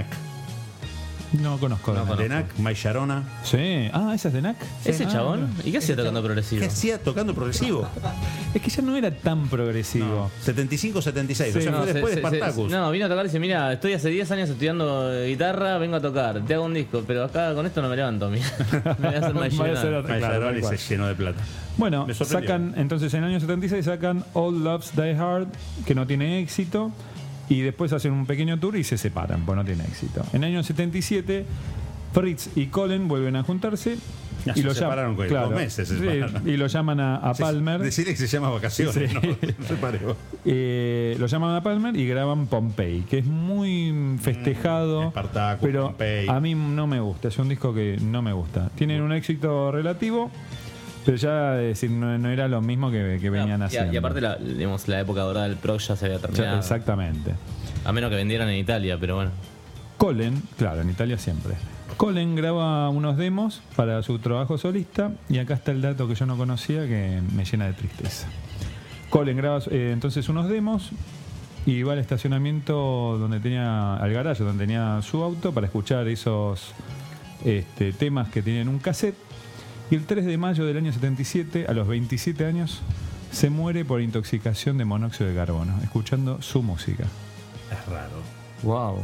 No conozco. No de conozco. The Knack, Mike Sharona. Sí. Ah, esa es de N A C. ¿Ese Ah, chabón? ¿Y qué hacía tocando progresivo? ¿Qué hacía tocando progresivo? Es que ya no era tan progresivo. No, setenta y cinco setenta y seis. Sí. O sea, No, fue se- después se- de se- Spartacus. no, vino a tocar y dice, mira, estoy hace diez años estudiando guitarra, vengo a tocar, te hago un disco, pero acá con esto no me levanto, mira. Me voy a hacer más Voy a hacer llena. otra. Mike Claro, Sharona tal y cual. se llenó de plata. Bueno, Me sorprendió. sacan, entonces en el año setenta y seis sacan All Loves Die Hard, que no tiene éxito, y después hacen un pequeño tour y se separan, pues no tiene éxito. En el año setenta y siete, Fritz y Colin vuelven a juntarse. Ya y se lo separaron, llaman, güey, dos meses se sí, separaron. y lo llaman a, a Palmer. Decirle que se llama vacaciones, Sí. ¿no? No se pareó. Eh, lo llaman a Palmer y graban Pompeii, que es muy festejado, Mm, Espartaco, pero Pompeii. a mí no me gusta, es un disco que no me gusta. Tienen un éxito relativo, pero ya es decir, no, no era lo mismo que, que venían Y, a- haciendo. y aparte, la, digamos, la época dorada del prog ya se había Ya, terminado. exactamente. A menos que vendieran en Italia, pero bueno. Colin, claro, en Italia siempre. Colin graba unos demos para su trabajo solista y acá está el dato que yo no conocía que me llena de tristeza. Colin graba eh, entonces unos demos y va al estacionamiento donde tenía, al garaje donde tenía su auto para escuchar esos este, temas que tenían un cassette. Y el tres de mayo del año setenta y siete, a los veintisiete años, se muere por intoxicación de monóxido de carbono, escuchando su música. Es raro. Wow.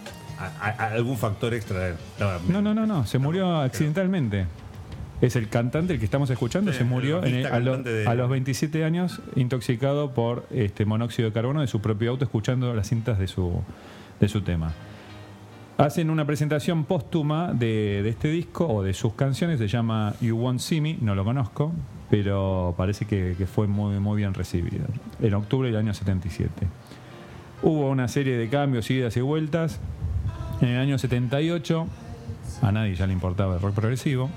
A- a- algún factor extra. estaba- No, no, no, no, se murió accidentalmente. Es el cantante, el que estamos escuchando, Sí, se el murió en el- bajista a, lo- cantante de- a los veintisiete años, intoxicado por este monóxido de carbono de su propio auto, escuchando las cintas de su, de su tema. Hacen una presentación póstuma de, de este disco o de sus canciones, se llama You Won't See Me, no lo conozco, pero parece que, que fue muy, muy bien recibido. En octubre del año setenta y siete. Hubo una serie de cambios, idas y vueltas. En el año setenta y ocho, a nadie ya le importaba el rock progresivo.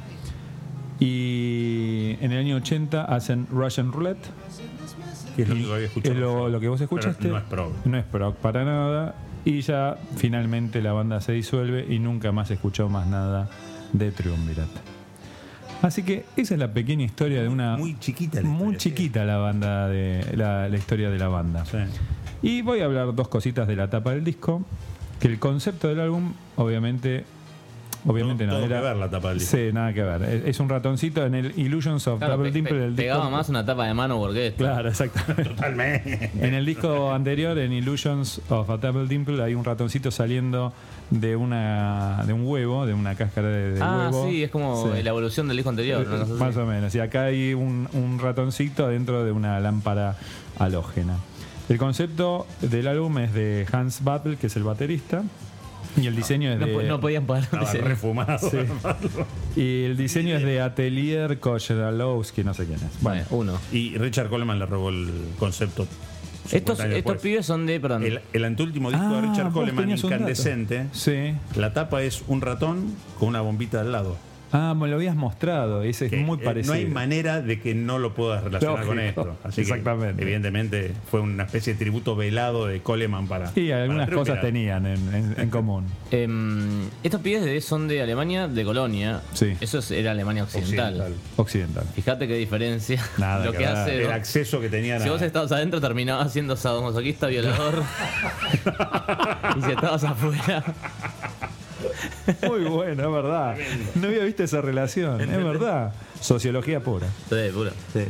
Y en el año ochenta hacen Russian Roulette, Que es lo único que había escuchado. es lo, lo que vos escuchaste. Pero no es prog. No es prog para nada. Y ya finalmente la banda se disuelve y nunca más se escuchó más nada de Triumvirat. Así que esa es la pequeña historia de una... Muy chiquita la muy historia, sí. chiquita la banda de la, la historia de la banda. Sí. Y voy a hablar dos cositas de la tapa del disco. Que el concepto del álbum, obviamente, obviamente Todo- no todo era. que ver la tapa del disco. Sí, nada que ver. Es, es un ratoncito en el Illusions of Claro, Double pe- Dimple pe- del disco. pegaba más una tapa de mano porque esto. Claro, exactamente. Totalmente. En el disco anterior, en Illusions of a Double Dimple, hay un ratoncito saliendo de una de un huevo, de una cáscara de, de Ah, huevo. sí, es como Sí. la evolución del disco anterior. una cosa así. Más o menos. Y acá hay un, un ratoncito dentro de una lámpara halógena. El concepto del álbum es de Hans Battle, que es el baterista. Y el diseño es No, de. po- no podían parar de Estaba ser- refumado. Sí. Y el diseño es de Atelier Kocheralowski, no sé quién es. Bueno, Bueno, uno. Y Richard Coleman le robó el concepto. Estos, cincuenta años estos después. pibes son de. Perdón. El, el anteúltimo disco Ah, de Richard vos Coleman, tenías un dato. Incandescente, sí. la tapa es un ratón con una bombita al lado. Ah, me lo habías mostrado. Ese es Que, muy eh, parecido. No hay manera de que no lo puedas relacionar con Lógico. esto. Así Exactamente. que, evidentemente, fue una especie de tributo velado de Coleman para. Y algunas para cosas Triumvirat. tenían en, en- en común. Em, estos pibes de- son de Alemania, de Colonia. Sí. Eso es- era Alemania occidental. Occidental. Occidental. Fíjate qué diferencia. Nada lo que que ver. hace. El ¿no? acceso que tenían Si a- vos estabas adentro, terminabas siendo sadomasoquista, violador. Y si estabas afuera. Muy bueno, es verdad. No había visto esa relación. Es verdad. Sociología pura. Sí, puro.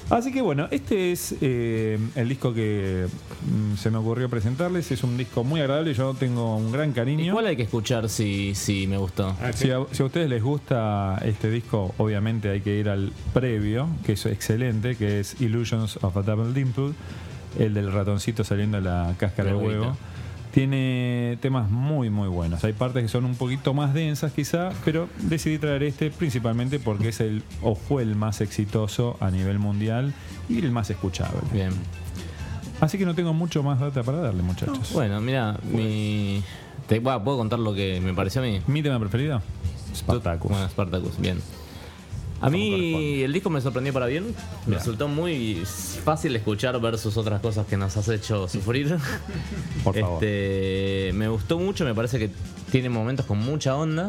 Así que bueno, este es eh, el disco que mm, se me ocurrió presentarles. Es un disco muy agradable, yo tengo un gran cariño. ¿Cuál hay que escuchar si, si me gustó? Ah, Si a, si a ustedes les gusta este disco, obviamente hay que ir al previo, que es excelente, que es Illusions of a Double Dimple, el del ratoncito saliendo de la cáscara de Qué bonito. huevo. Tiene temas muy muy buenos. Hay partes que son un poquito más densas quizá, pero decidí traer este principalmente porque es el o fue el más exitoso a nivel mundial y el más escuchable. Bien. Así que no tengo mucho más data para darle, muchachos. Bueno, mira, mi... Te, bueno, ¿puedo contar lo que me pareció a mí? ¿Mi tema preferido? Spartacus. Bueno, Spartacus, bien. A mí el disco me sorprendió para bien. Me Bien. resultó muy fácil de escuchar versus otras cosas que nos has hecho sufrir. Por favor. Este, me gustó mucho, me parece que tiene momentos con mucha onda.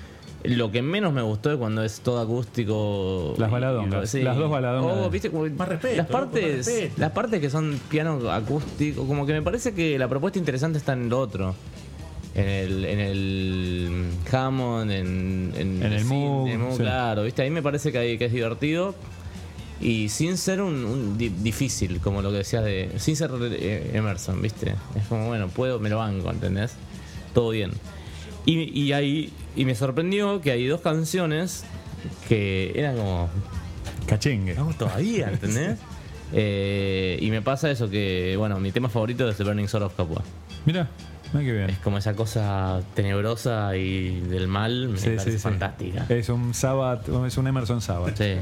Lo que menos me gustó es cuando es todo acústico. Las y- baladongas, y- las dos baladongas. Oh, ¿viste? Como Más respeto, las loco, más partes, respeto. las partes que son piano acústico, como que me parece que la propuesta interesante está en lo otro. En el, en el Hammond, en, en, En el sí, Moog, en el Moog, sí. claro, ¿viste? Ahí me parece que, hay, que es divertido y sin ser un, un di- difícil, como lo que decías de. Sin ser eh, Emerson, ¿viste? Es como, bueno, puedo, me lo banco, ¿entendés? Todo bien. Y, y, ahí, y me sorprendió que hay dos canciones que eran como. Cachengue. Vamos todavía, ¿entendés? Eh, y me pasa eso que, bueno, mi tema favorito es The Burning Sword of Capua. Mira, mira qué bien. Es como esa cosa tenebrosa y del mal, me Sí, parece sí, sí. fantástica. Es un Sabbath, es un Emerson Sabbath. Sí.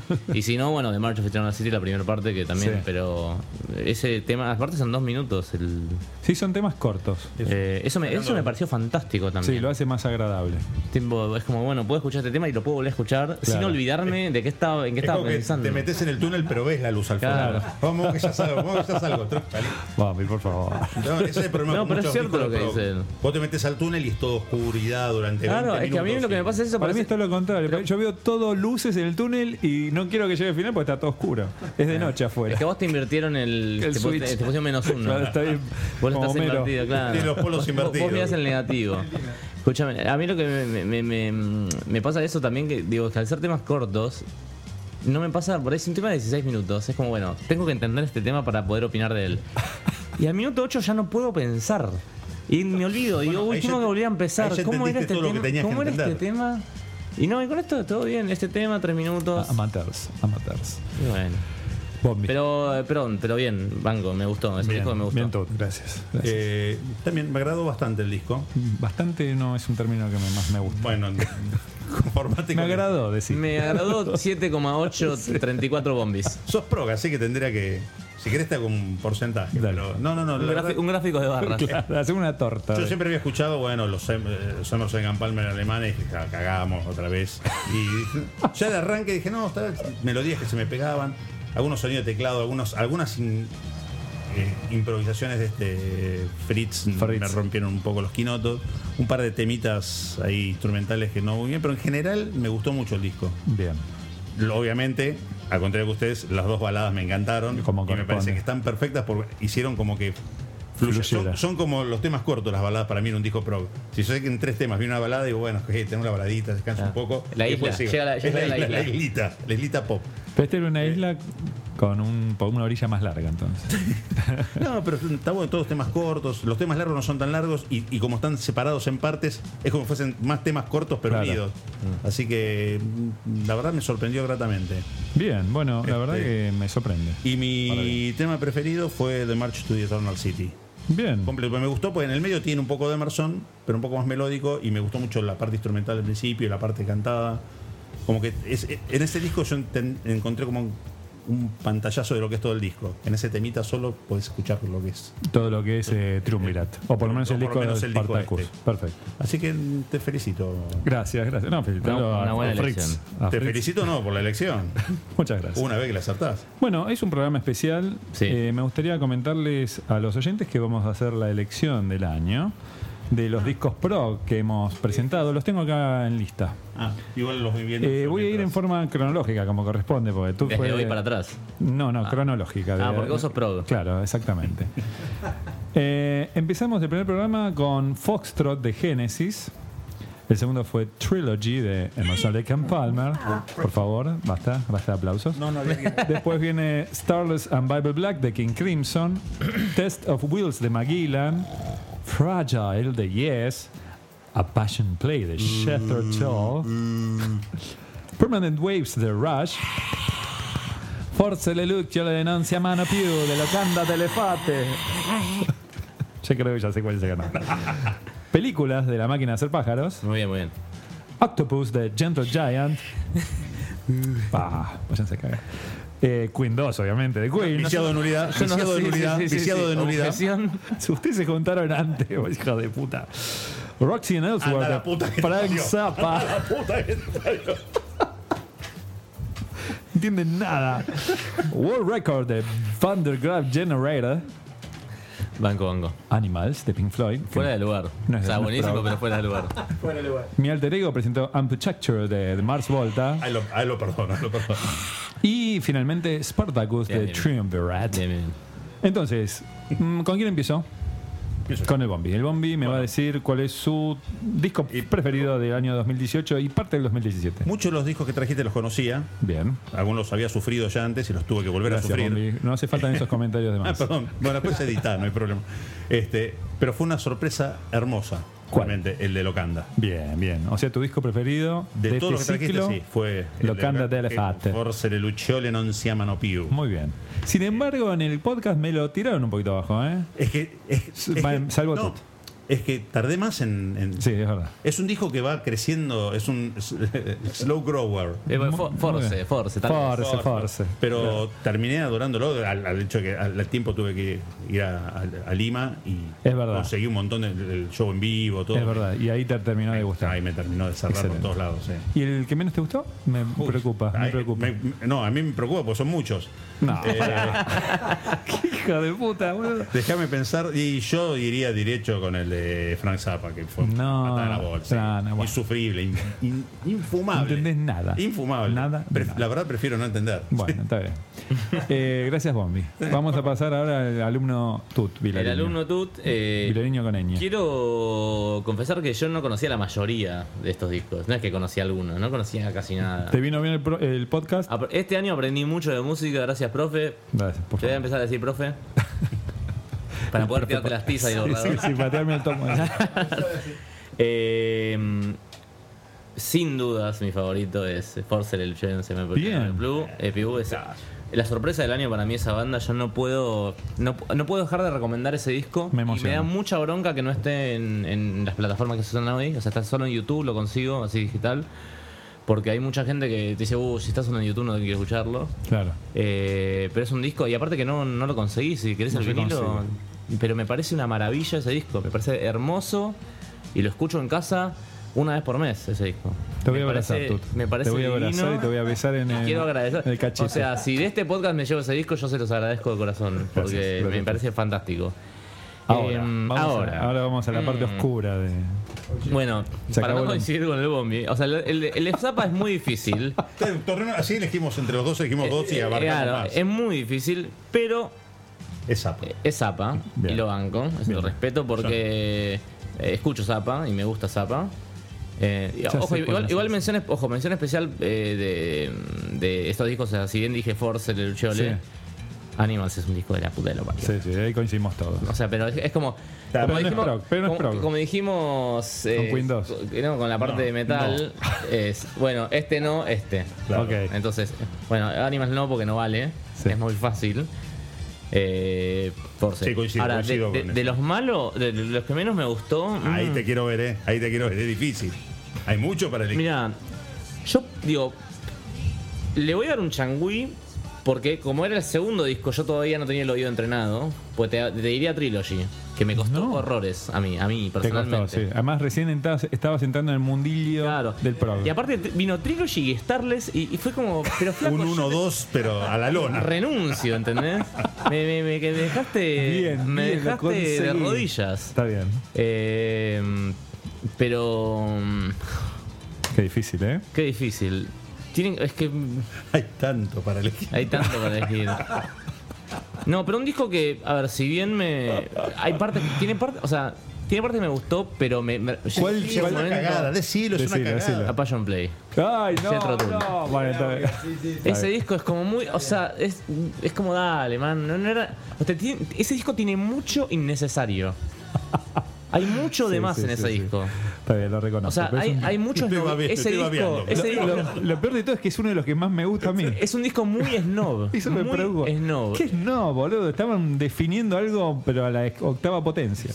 Y si no, bueno, The March of Eternal City, la primera parte que también, Sí. pero ese tema, aparte son dos minutos. El, Sí, son temas cortos. eh, eso, me, eso me pareció fantástico también. Sí, lo hace más agradable. Tipo, es como, bueno, puedo escuchar este tema y lo puedo volver a escuchar sin Claro. olvidarme de qué estaba, en qué Es estaba como que pensando. te metes en el túnel, pero ves la luz al fondo. Claro. Vamos que ya salgo, vamos que ya salgo. Tru- salí. Vamos, por favor. No, ese es el problema No, con pero es muchos cierto discos lo que de prog. dicen. Vos te metes al túnel y es todo oscuridad durante Claro, veinte es que a mí minutos lo que y- me pasa es eso. Para mí parece- es todo lo contrario. Yo veo todo luces en el túnel y no quiero que llegue al final porque está todo oscuro. Es de noche afuera. Es que a vos te invirtieron el. El te, switch. te, te pusieron menos uno. Claro, está bien. Vos lo Como estás Homero. invertido, claro. Tiene los polos Vos- invertidos. Vos mirás el negativo. Escúchame, a mí lo que me, me, me, me pasa eso también, que digo, que al ser temas cortos, no me pasa por ahí, es un tema de dieciséis minutos. Es como, bueno, tengo que entender este tema para poder opinar de él. Y al minuto ocho ya no puedo pensar. Y me olvido, Bueno, digo, uy, ahí tengo ya- que volver a empezar. ahí ya ¿Cómo era entendiste este todo lo que tema? tenías que ¿Cómo era este entender. tema? Y no, y con esto todo bien, este tema, tres minutos. Amateurs, amateurs. Y bueno. Bombi. Pero, eh, perdón, pero bien, Banco, me gustó. Es un bien, disco que me gustó. bien todo. Gracias. gracias. Eh, también me agradó bastante el disco. Bastante no es un término que me- más me gusta. Bueno, conformate Me con- agradó decir. Me agradó siete coma ochocientos treinta y cuatro bombis. Sos prog, así que tendría que. Si querés, te hago un porcentaje. Dale. Pero, no, no, no. Un, la grafi- verdad- un gráfico de barras. Claro, hacer una torta. Yo siempre había escuchado, bueno, los, Em- eh, los Emerson and Palmer alemanes, y dije, "Ah, cagamos otra vez". Y dije- ya de arranque dije, no, está- melodías que se me pegaban, algunos sonidos de teclado, algunos, algunas in- eh, improvisaciones de este Fritz, Fritz. me rompieron un poco los quinotos, un par de temitas ahí instrumentales que no muy bien, pero en general me gustó mucho el disco. Bien. Lo- Obviamente, al contrario que ustedes, las dos baladas me encantaron Como y me corresponde. parece que están perfectas porque hicieron como que fluya. Fluyera. Son, son como los temas cortos las baladas para mí en un disco prog. Si yo sé que en tres temas viene una balada, digo, bueno, hey, tengo una baladita, descanso Ah. un poco. La y isla, después sigo. llega la- Es llega la, la isla, isla. la islita, la islita pop. Pero esta era una isla con un, por una orilla más larga, entonces. No, pero está bueno, todos temas cortos. Los temas largos no son tan largos y, y como están separados en partes, es como si fuesen más temas cortos pero Claro. unidos. Así que mm, la verdad me sorprendió gratamente. Bien, bueno, la Este- verdad que me sorprende. Y Ahora mi bien. tema preferido fue The March to the Eternal City. Bien. Completo, me gustó porque en el medio tiene un poco de Emerson, pero un poco más melódico y me gustó mucho la parte instrumental al principio y la parte cantada. Como que es- en ese disco yo enten- encontré como un pantallazo de lo que es todo el disco. En ese temita solo podés escuchar lo que es. Todo lo que es eh, Triumvirat. O por lo menos O el por disco lo menos de el disco Spartacus. este. Perfecto. Así que mm, te felicito. Gracias, gracias. No, felicitando Una- una a, buena a Fritz. elección. A Te Fritz. felicito no por la elección. Muchas gracias. Una vez que la acertás. Bueno, es un programa especial. Sí. Eh, me gustaría comentarles a los oyentes que vamos a hacer la elección del año de los discos pro que hemos presentado. Los tengo acá en lista. Ah, igual los voy viendo. Eh, voy a ir en mientras. forma cronológica, como corresponde, porque tú Desde fue- hoy para atrás. No, no, cronológica. Ah, de- porque vos sos pro. Claro, exactamente. Eh, empezamos el primer programa con Foxtrot de Genesis. El segundo fue Trilogy de Emerson Lake and Palmer. Por favor, basta, basta de aplausos. No, no había que... Después viene Starless and Bible Black de King Crimson, Test of Wheels de Magellan, Fragile de Yes, A Passion Play de Jethro Tull, Permanent Waves de Rush, Forse le lucciole de non si amano più de Locanda Telefate. Yo creo que ya sé cuál es el canal. Películas de La Máquina de Hacer Pájaros, Muy bien, muy bien. Octopus de Gentle Giant. Pa, váyanse a cagar. Eh, Queen dos, obviamente, de Queen. Viciado de nulidad, Yo no- viciado de sí, sí, nulidad, sí, sí, viciado sí. de nulidad. Objeción. Si ustedes se juntaron antes, hijo de puta. Roxy and Anda Elsewhere la de puta que Frank parió. Zappa. La puta que parió. No entienden nada. World Record de Thundergraph Generator. Banco, banco. Animals de Pink Floyd. Fuera de lugar. No es- o sea, no es buenísimo, pro. pero fuera de lugar. Mi alter ego presentó Amputacture de, de Mars Volta. Ahí lo, ahí lo perdono, ahí lo perdono. Y finalmente Spartacus Bien, de bien. Triumvirate. Bien, bien. Entonces, mm, ¿con quién empiezo? Empiezo yo. Con el Bombi. El Bombi me va a decir cuál es su disco Y- preferido del año dos mil dieciocho y parte del dos mil diecisiete. Muchos de los discos que trajiste los conocía. Bien. Algunos los había sufrido ya antes y los tuve que volver Gracias, a sufrir. Bombi. No hace falta esos comentarios de Ah, más. perdón. Bueno, después editá, no hay problema. Este, pero fue una sorpresa hermosa. ¿Cuál? Realmente, el de Locanda. Bien, bien. O sea, tu disco preferido De, de todo este lo que trajiste, ciclo, sí, fue el Locanda de Telefate. Forse le lucciole non si amano più. Muy bien. Sin embargo, en el podcast me lo tiraron un poquito abajo, ¿eh? Es que. Es, es Va- que- salvo no, tú. es que tardé más en. en- Sí, es verdad. Es un disco que va creciendo, es un slow grower. Eh, bueno, Muy- for- muy Force, bien. Force, tal vez. Force, Force. Pero terminé adorándolo al, al hecho que al, al tiempo tuve que ir a, a- a Lima y Es verdad. conseguí un montón del show en vivo, todo. Es verdad. Y ahí te terminó de gustar. Ahí me terminó de cerrar Excelente. por todos lados. Sí. ¿Y el que menos te gustó? Me preocupa, me Ay, preocupa. me- me- no, a mí me preocupa porque son muchos. No. Eh, ¡Qué hijo de puta, boludo! Déjame pensar, y yo iría derecho con el de Frank Zappa, que fue No, patada en la bolsa. no, no, bueno. Insufrible, in- in- infumable. No entendés nada. Infumable. Nada de Pre- nada. La verdad prefiero no entender. Bueno, está bien. Eh, gracias, Bombi. Vamos a pasar ahora al alumno Tut, El Vilariño. alumno Tut. Eh, Vilariño con ñ. quiero confesar que yo no conocía la mayoría de estos discos. No es que conocía algunos, no conocía casi nada. ¿Te vino bien el, pro- el podcast? Apre- Este año aprendí mucho de música, gracias, profe. Gracias, por Te voy a favor. empezar a decir, profe. Para poder tirarte las tizas y los Sí, sí, borradores. sí, patearme el tomo. Eh, sin dudas, mi favorito es Force el Chance Bien. Blue. E P U es la sorpresa del año para mí esa banda. Yo no puedo no, no puedo dejar de recomendar ese disco. Me y me emociona. da mucha bronca que no esté en, en las plataformas que se usan hoy. O sea, está solo en YouTube, lo consigo así digital. Porque hay mucha gente que te dice, uh, si estás solo en YouTube no te quiero escucharlo. Claro. Eh, pero es un disco, y aparte que no, no lo conseguí, si querés No el se vinilo. consigue. Pero me parece una maravilla ese disco, me parece hermoso y lo escucho en casa una vez por mes ese disco. Te voy a Me abrazar, parece- Tut. Me parece Te voy a abrazar divino. y te voy a besar en el, Quiero agradecer. en el cachete. O sea, si de este podcast me llevo ese disco, yo se los agradezco de corazón, porque Gracias, gracias. me parece fantástico. ahora, Em, vamos ahora. A, ahora vamos a la parte Mm. oscura de... Bueno, Se para acabó no el- coincidir con el Bombi, o sea, el, el, el de Zappa es muy difícil. El torneo, así elegimos entre los dos, elegimos dos y Eh, abarcamos claro, más. es muy difícil, pero Es Zappa. es Zappa Bien. y lo banco, eso Bien. lo respeto porque eh, escucho Zappa y me gusta Zappa. Eh, y, Ya ojo, sé cuál igual, es igual ese. mención, es- ojo, mención especial eh, de, de estos discos, o sea, si bien dije Force, el Chole, Sí. Animals es un disco de la puta de la parió. Sí, sí, ahí coincidimos todos. O sea, pero es, es como. Pero como no es dijimos, prog, pero no es como, prog. como dijimos. eh, Con Queen dos. con- no, con la parte No, de metal. Es, bueno, este no, este. Claro. Ok. Entonces, bueno, Animals no porque no vale. Sí. Es muy fácil. Eh, Force. Sí, coincido, Ahora, de- coincido de, con de eso. los malos, de, de los que menos me gustó. Ahí mm, te quiero ver, ¿eh? Ahí te quiero ver. Es difícil. Hay mucho para elegir. Mira, yo digo, le voy a dar un changüí porque como era el segundo disco, yo todavía no tenía el oído entrenado. Pues te, te diría Trilogy, que me costó No. horrores a mí, a mí Te personalmente. costó, sí. Además, recién entabas- estabas entrando en el mundillo Claro. del prog. Y aparte t- vino Trilogy y Starless y, y fue como, pero flaco, Un yo uno dos, pero a la lona. renuncio, ¿entendés? me, me, me- que me dejaste, Bien, me bien, lo dejaste de conseguí. rodillas. Está bien. Eh, pero mm, Qué difícil, ¿eh? qué difícil. Tienen, es que Hay tanto para elegir. hay tanto para elegir. No, pero un disco que, a ver, si bien me. Hay partes. Tiene partes. O sea, tiene parte que me gustó, pero me. me ¿Cuál- llega cuál- un Una momento- cagada, decilo, es Decilo, una cagada. decilo. A Passion Play. Ay, no, Jethro Tull. no. Bueno, está bien. Está Ese bien. disco es como muy. O sea, es, es como dale, man. No, no era, o sea, tiene- ese disco tiene mucho innecesario. Hay mucho de Sí, más sí, en sí, ese sí. disco. Está bien, lo reconozco. O sea, pero es hay, un- hay muchos. Estoy no- babi- ese estoy disco, babeando. ese lo, disco lo- lo peor de todo es que es uno de los que más me gusta a mí. es un disco muy snob. Eso me muy preocupa. snob. ¿Qué snob, boludo? Estaban definiendo algo, pero a la octava potencia.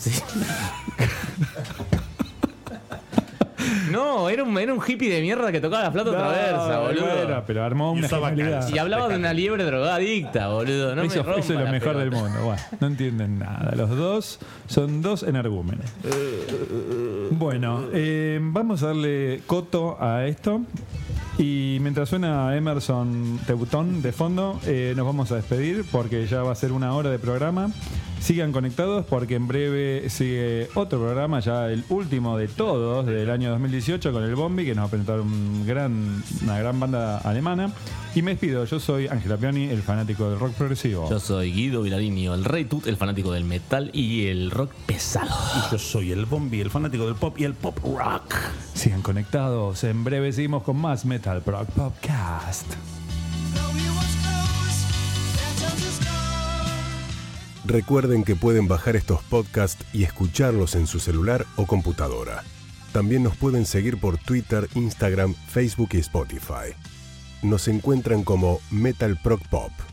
No, era un, era un hippie de mierda que tocaba la flauta No, traversa, boludo. bueno, pero armó Y una usaba genialidad. calza. Y hablaba de una liebre drogadicta, boludo. No eso, me eso es rompa lo la mejor del pelota. mundo. Bueno, no entienden nada. Los dos son dos energúmenes. Bueno, eh, vamos a darle coto a esto. Y mientras suena Emerson Teutón de fondo, eh, nos vamos a despedir porque ya va a ser una hora de programa. Sigan conectados porque en breve sigue otro programa, ya el último de todos del año dos mil dieciocho con el Bombi, que nos va a presentar un gran, una gran banda alemana. Y me despido, yo soy Ángela Pioni, el fanático del rock progresivo. Yo soy Guido Vilarinho, el rey tut, el fanático del metal y el rock pesado. Y yo soy el Bombi, el fanático del pop y el pop rock. Sigan conectados, en breve seguimos con más Metal Prog Podcast. Recuerden que pueden bajar estos podcasts y escucharlos en su celular o computadora. También nos pueden seguir por Twitter, Instagram, Facebook y Spotify. Nos encuentran como Metal Prog Pop.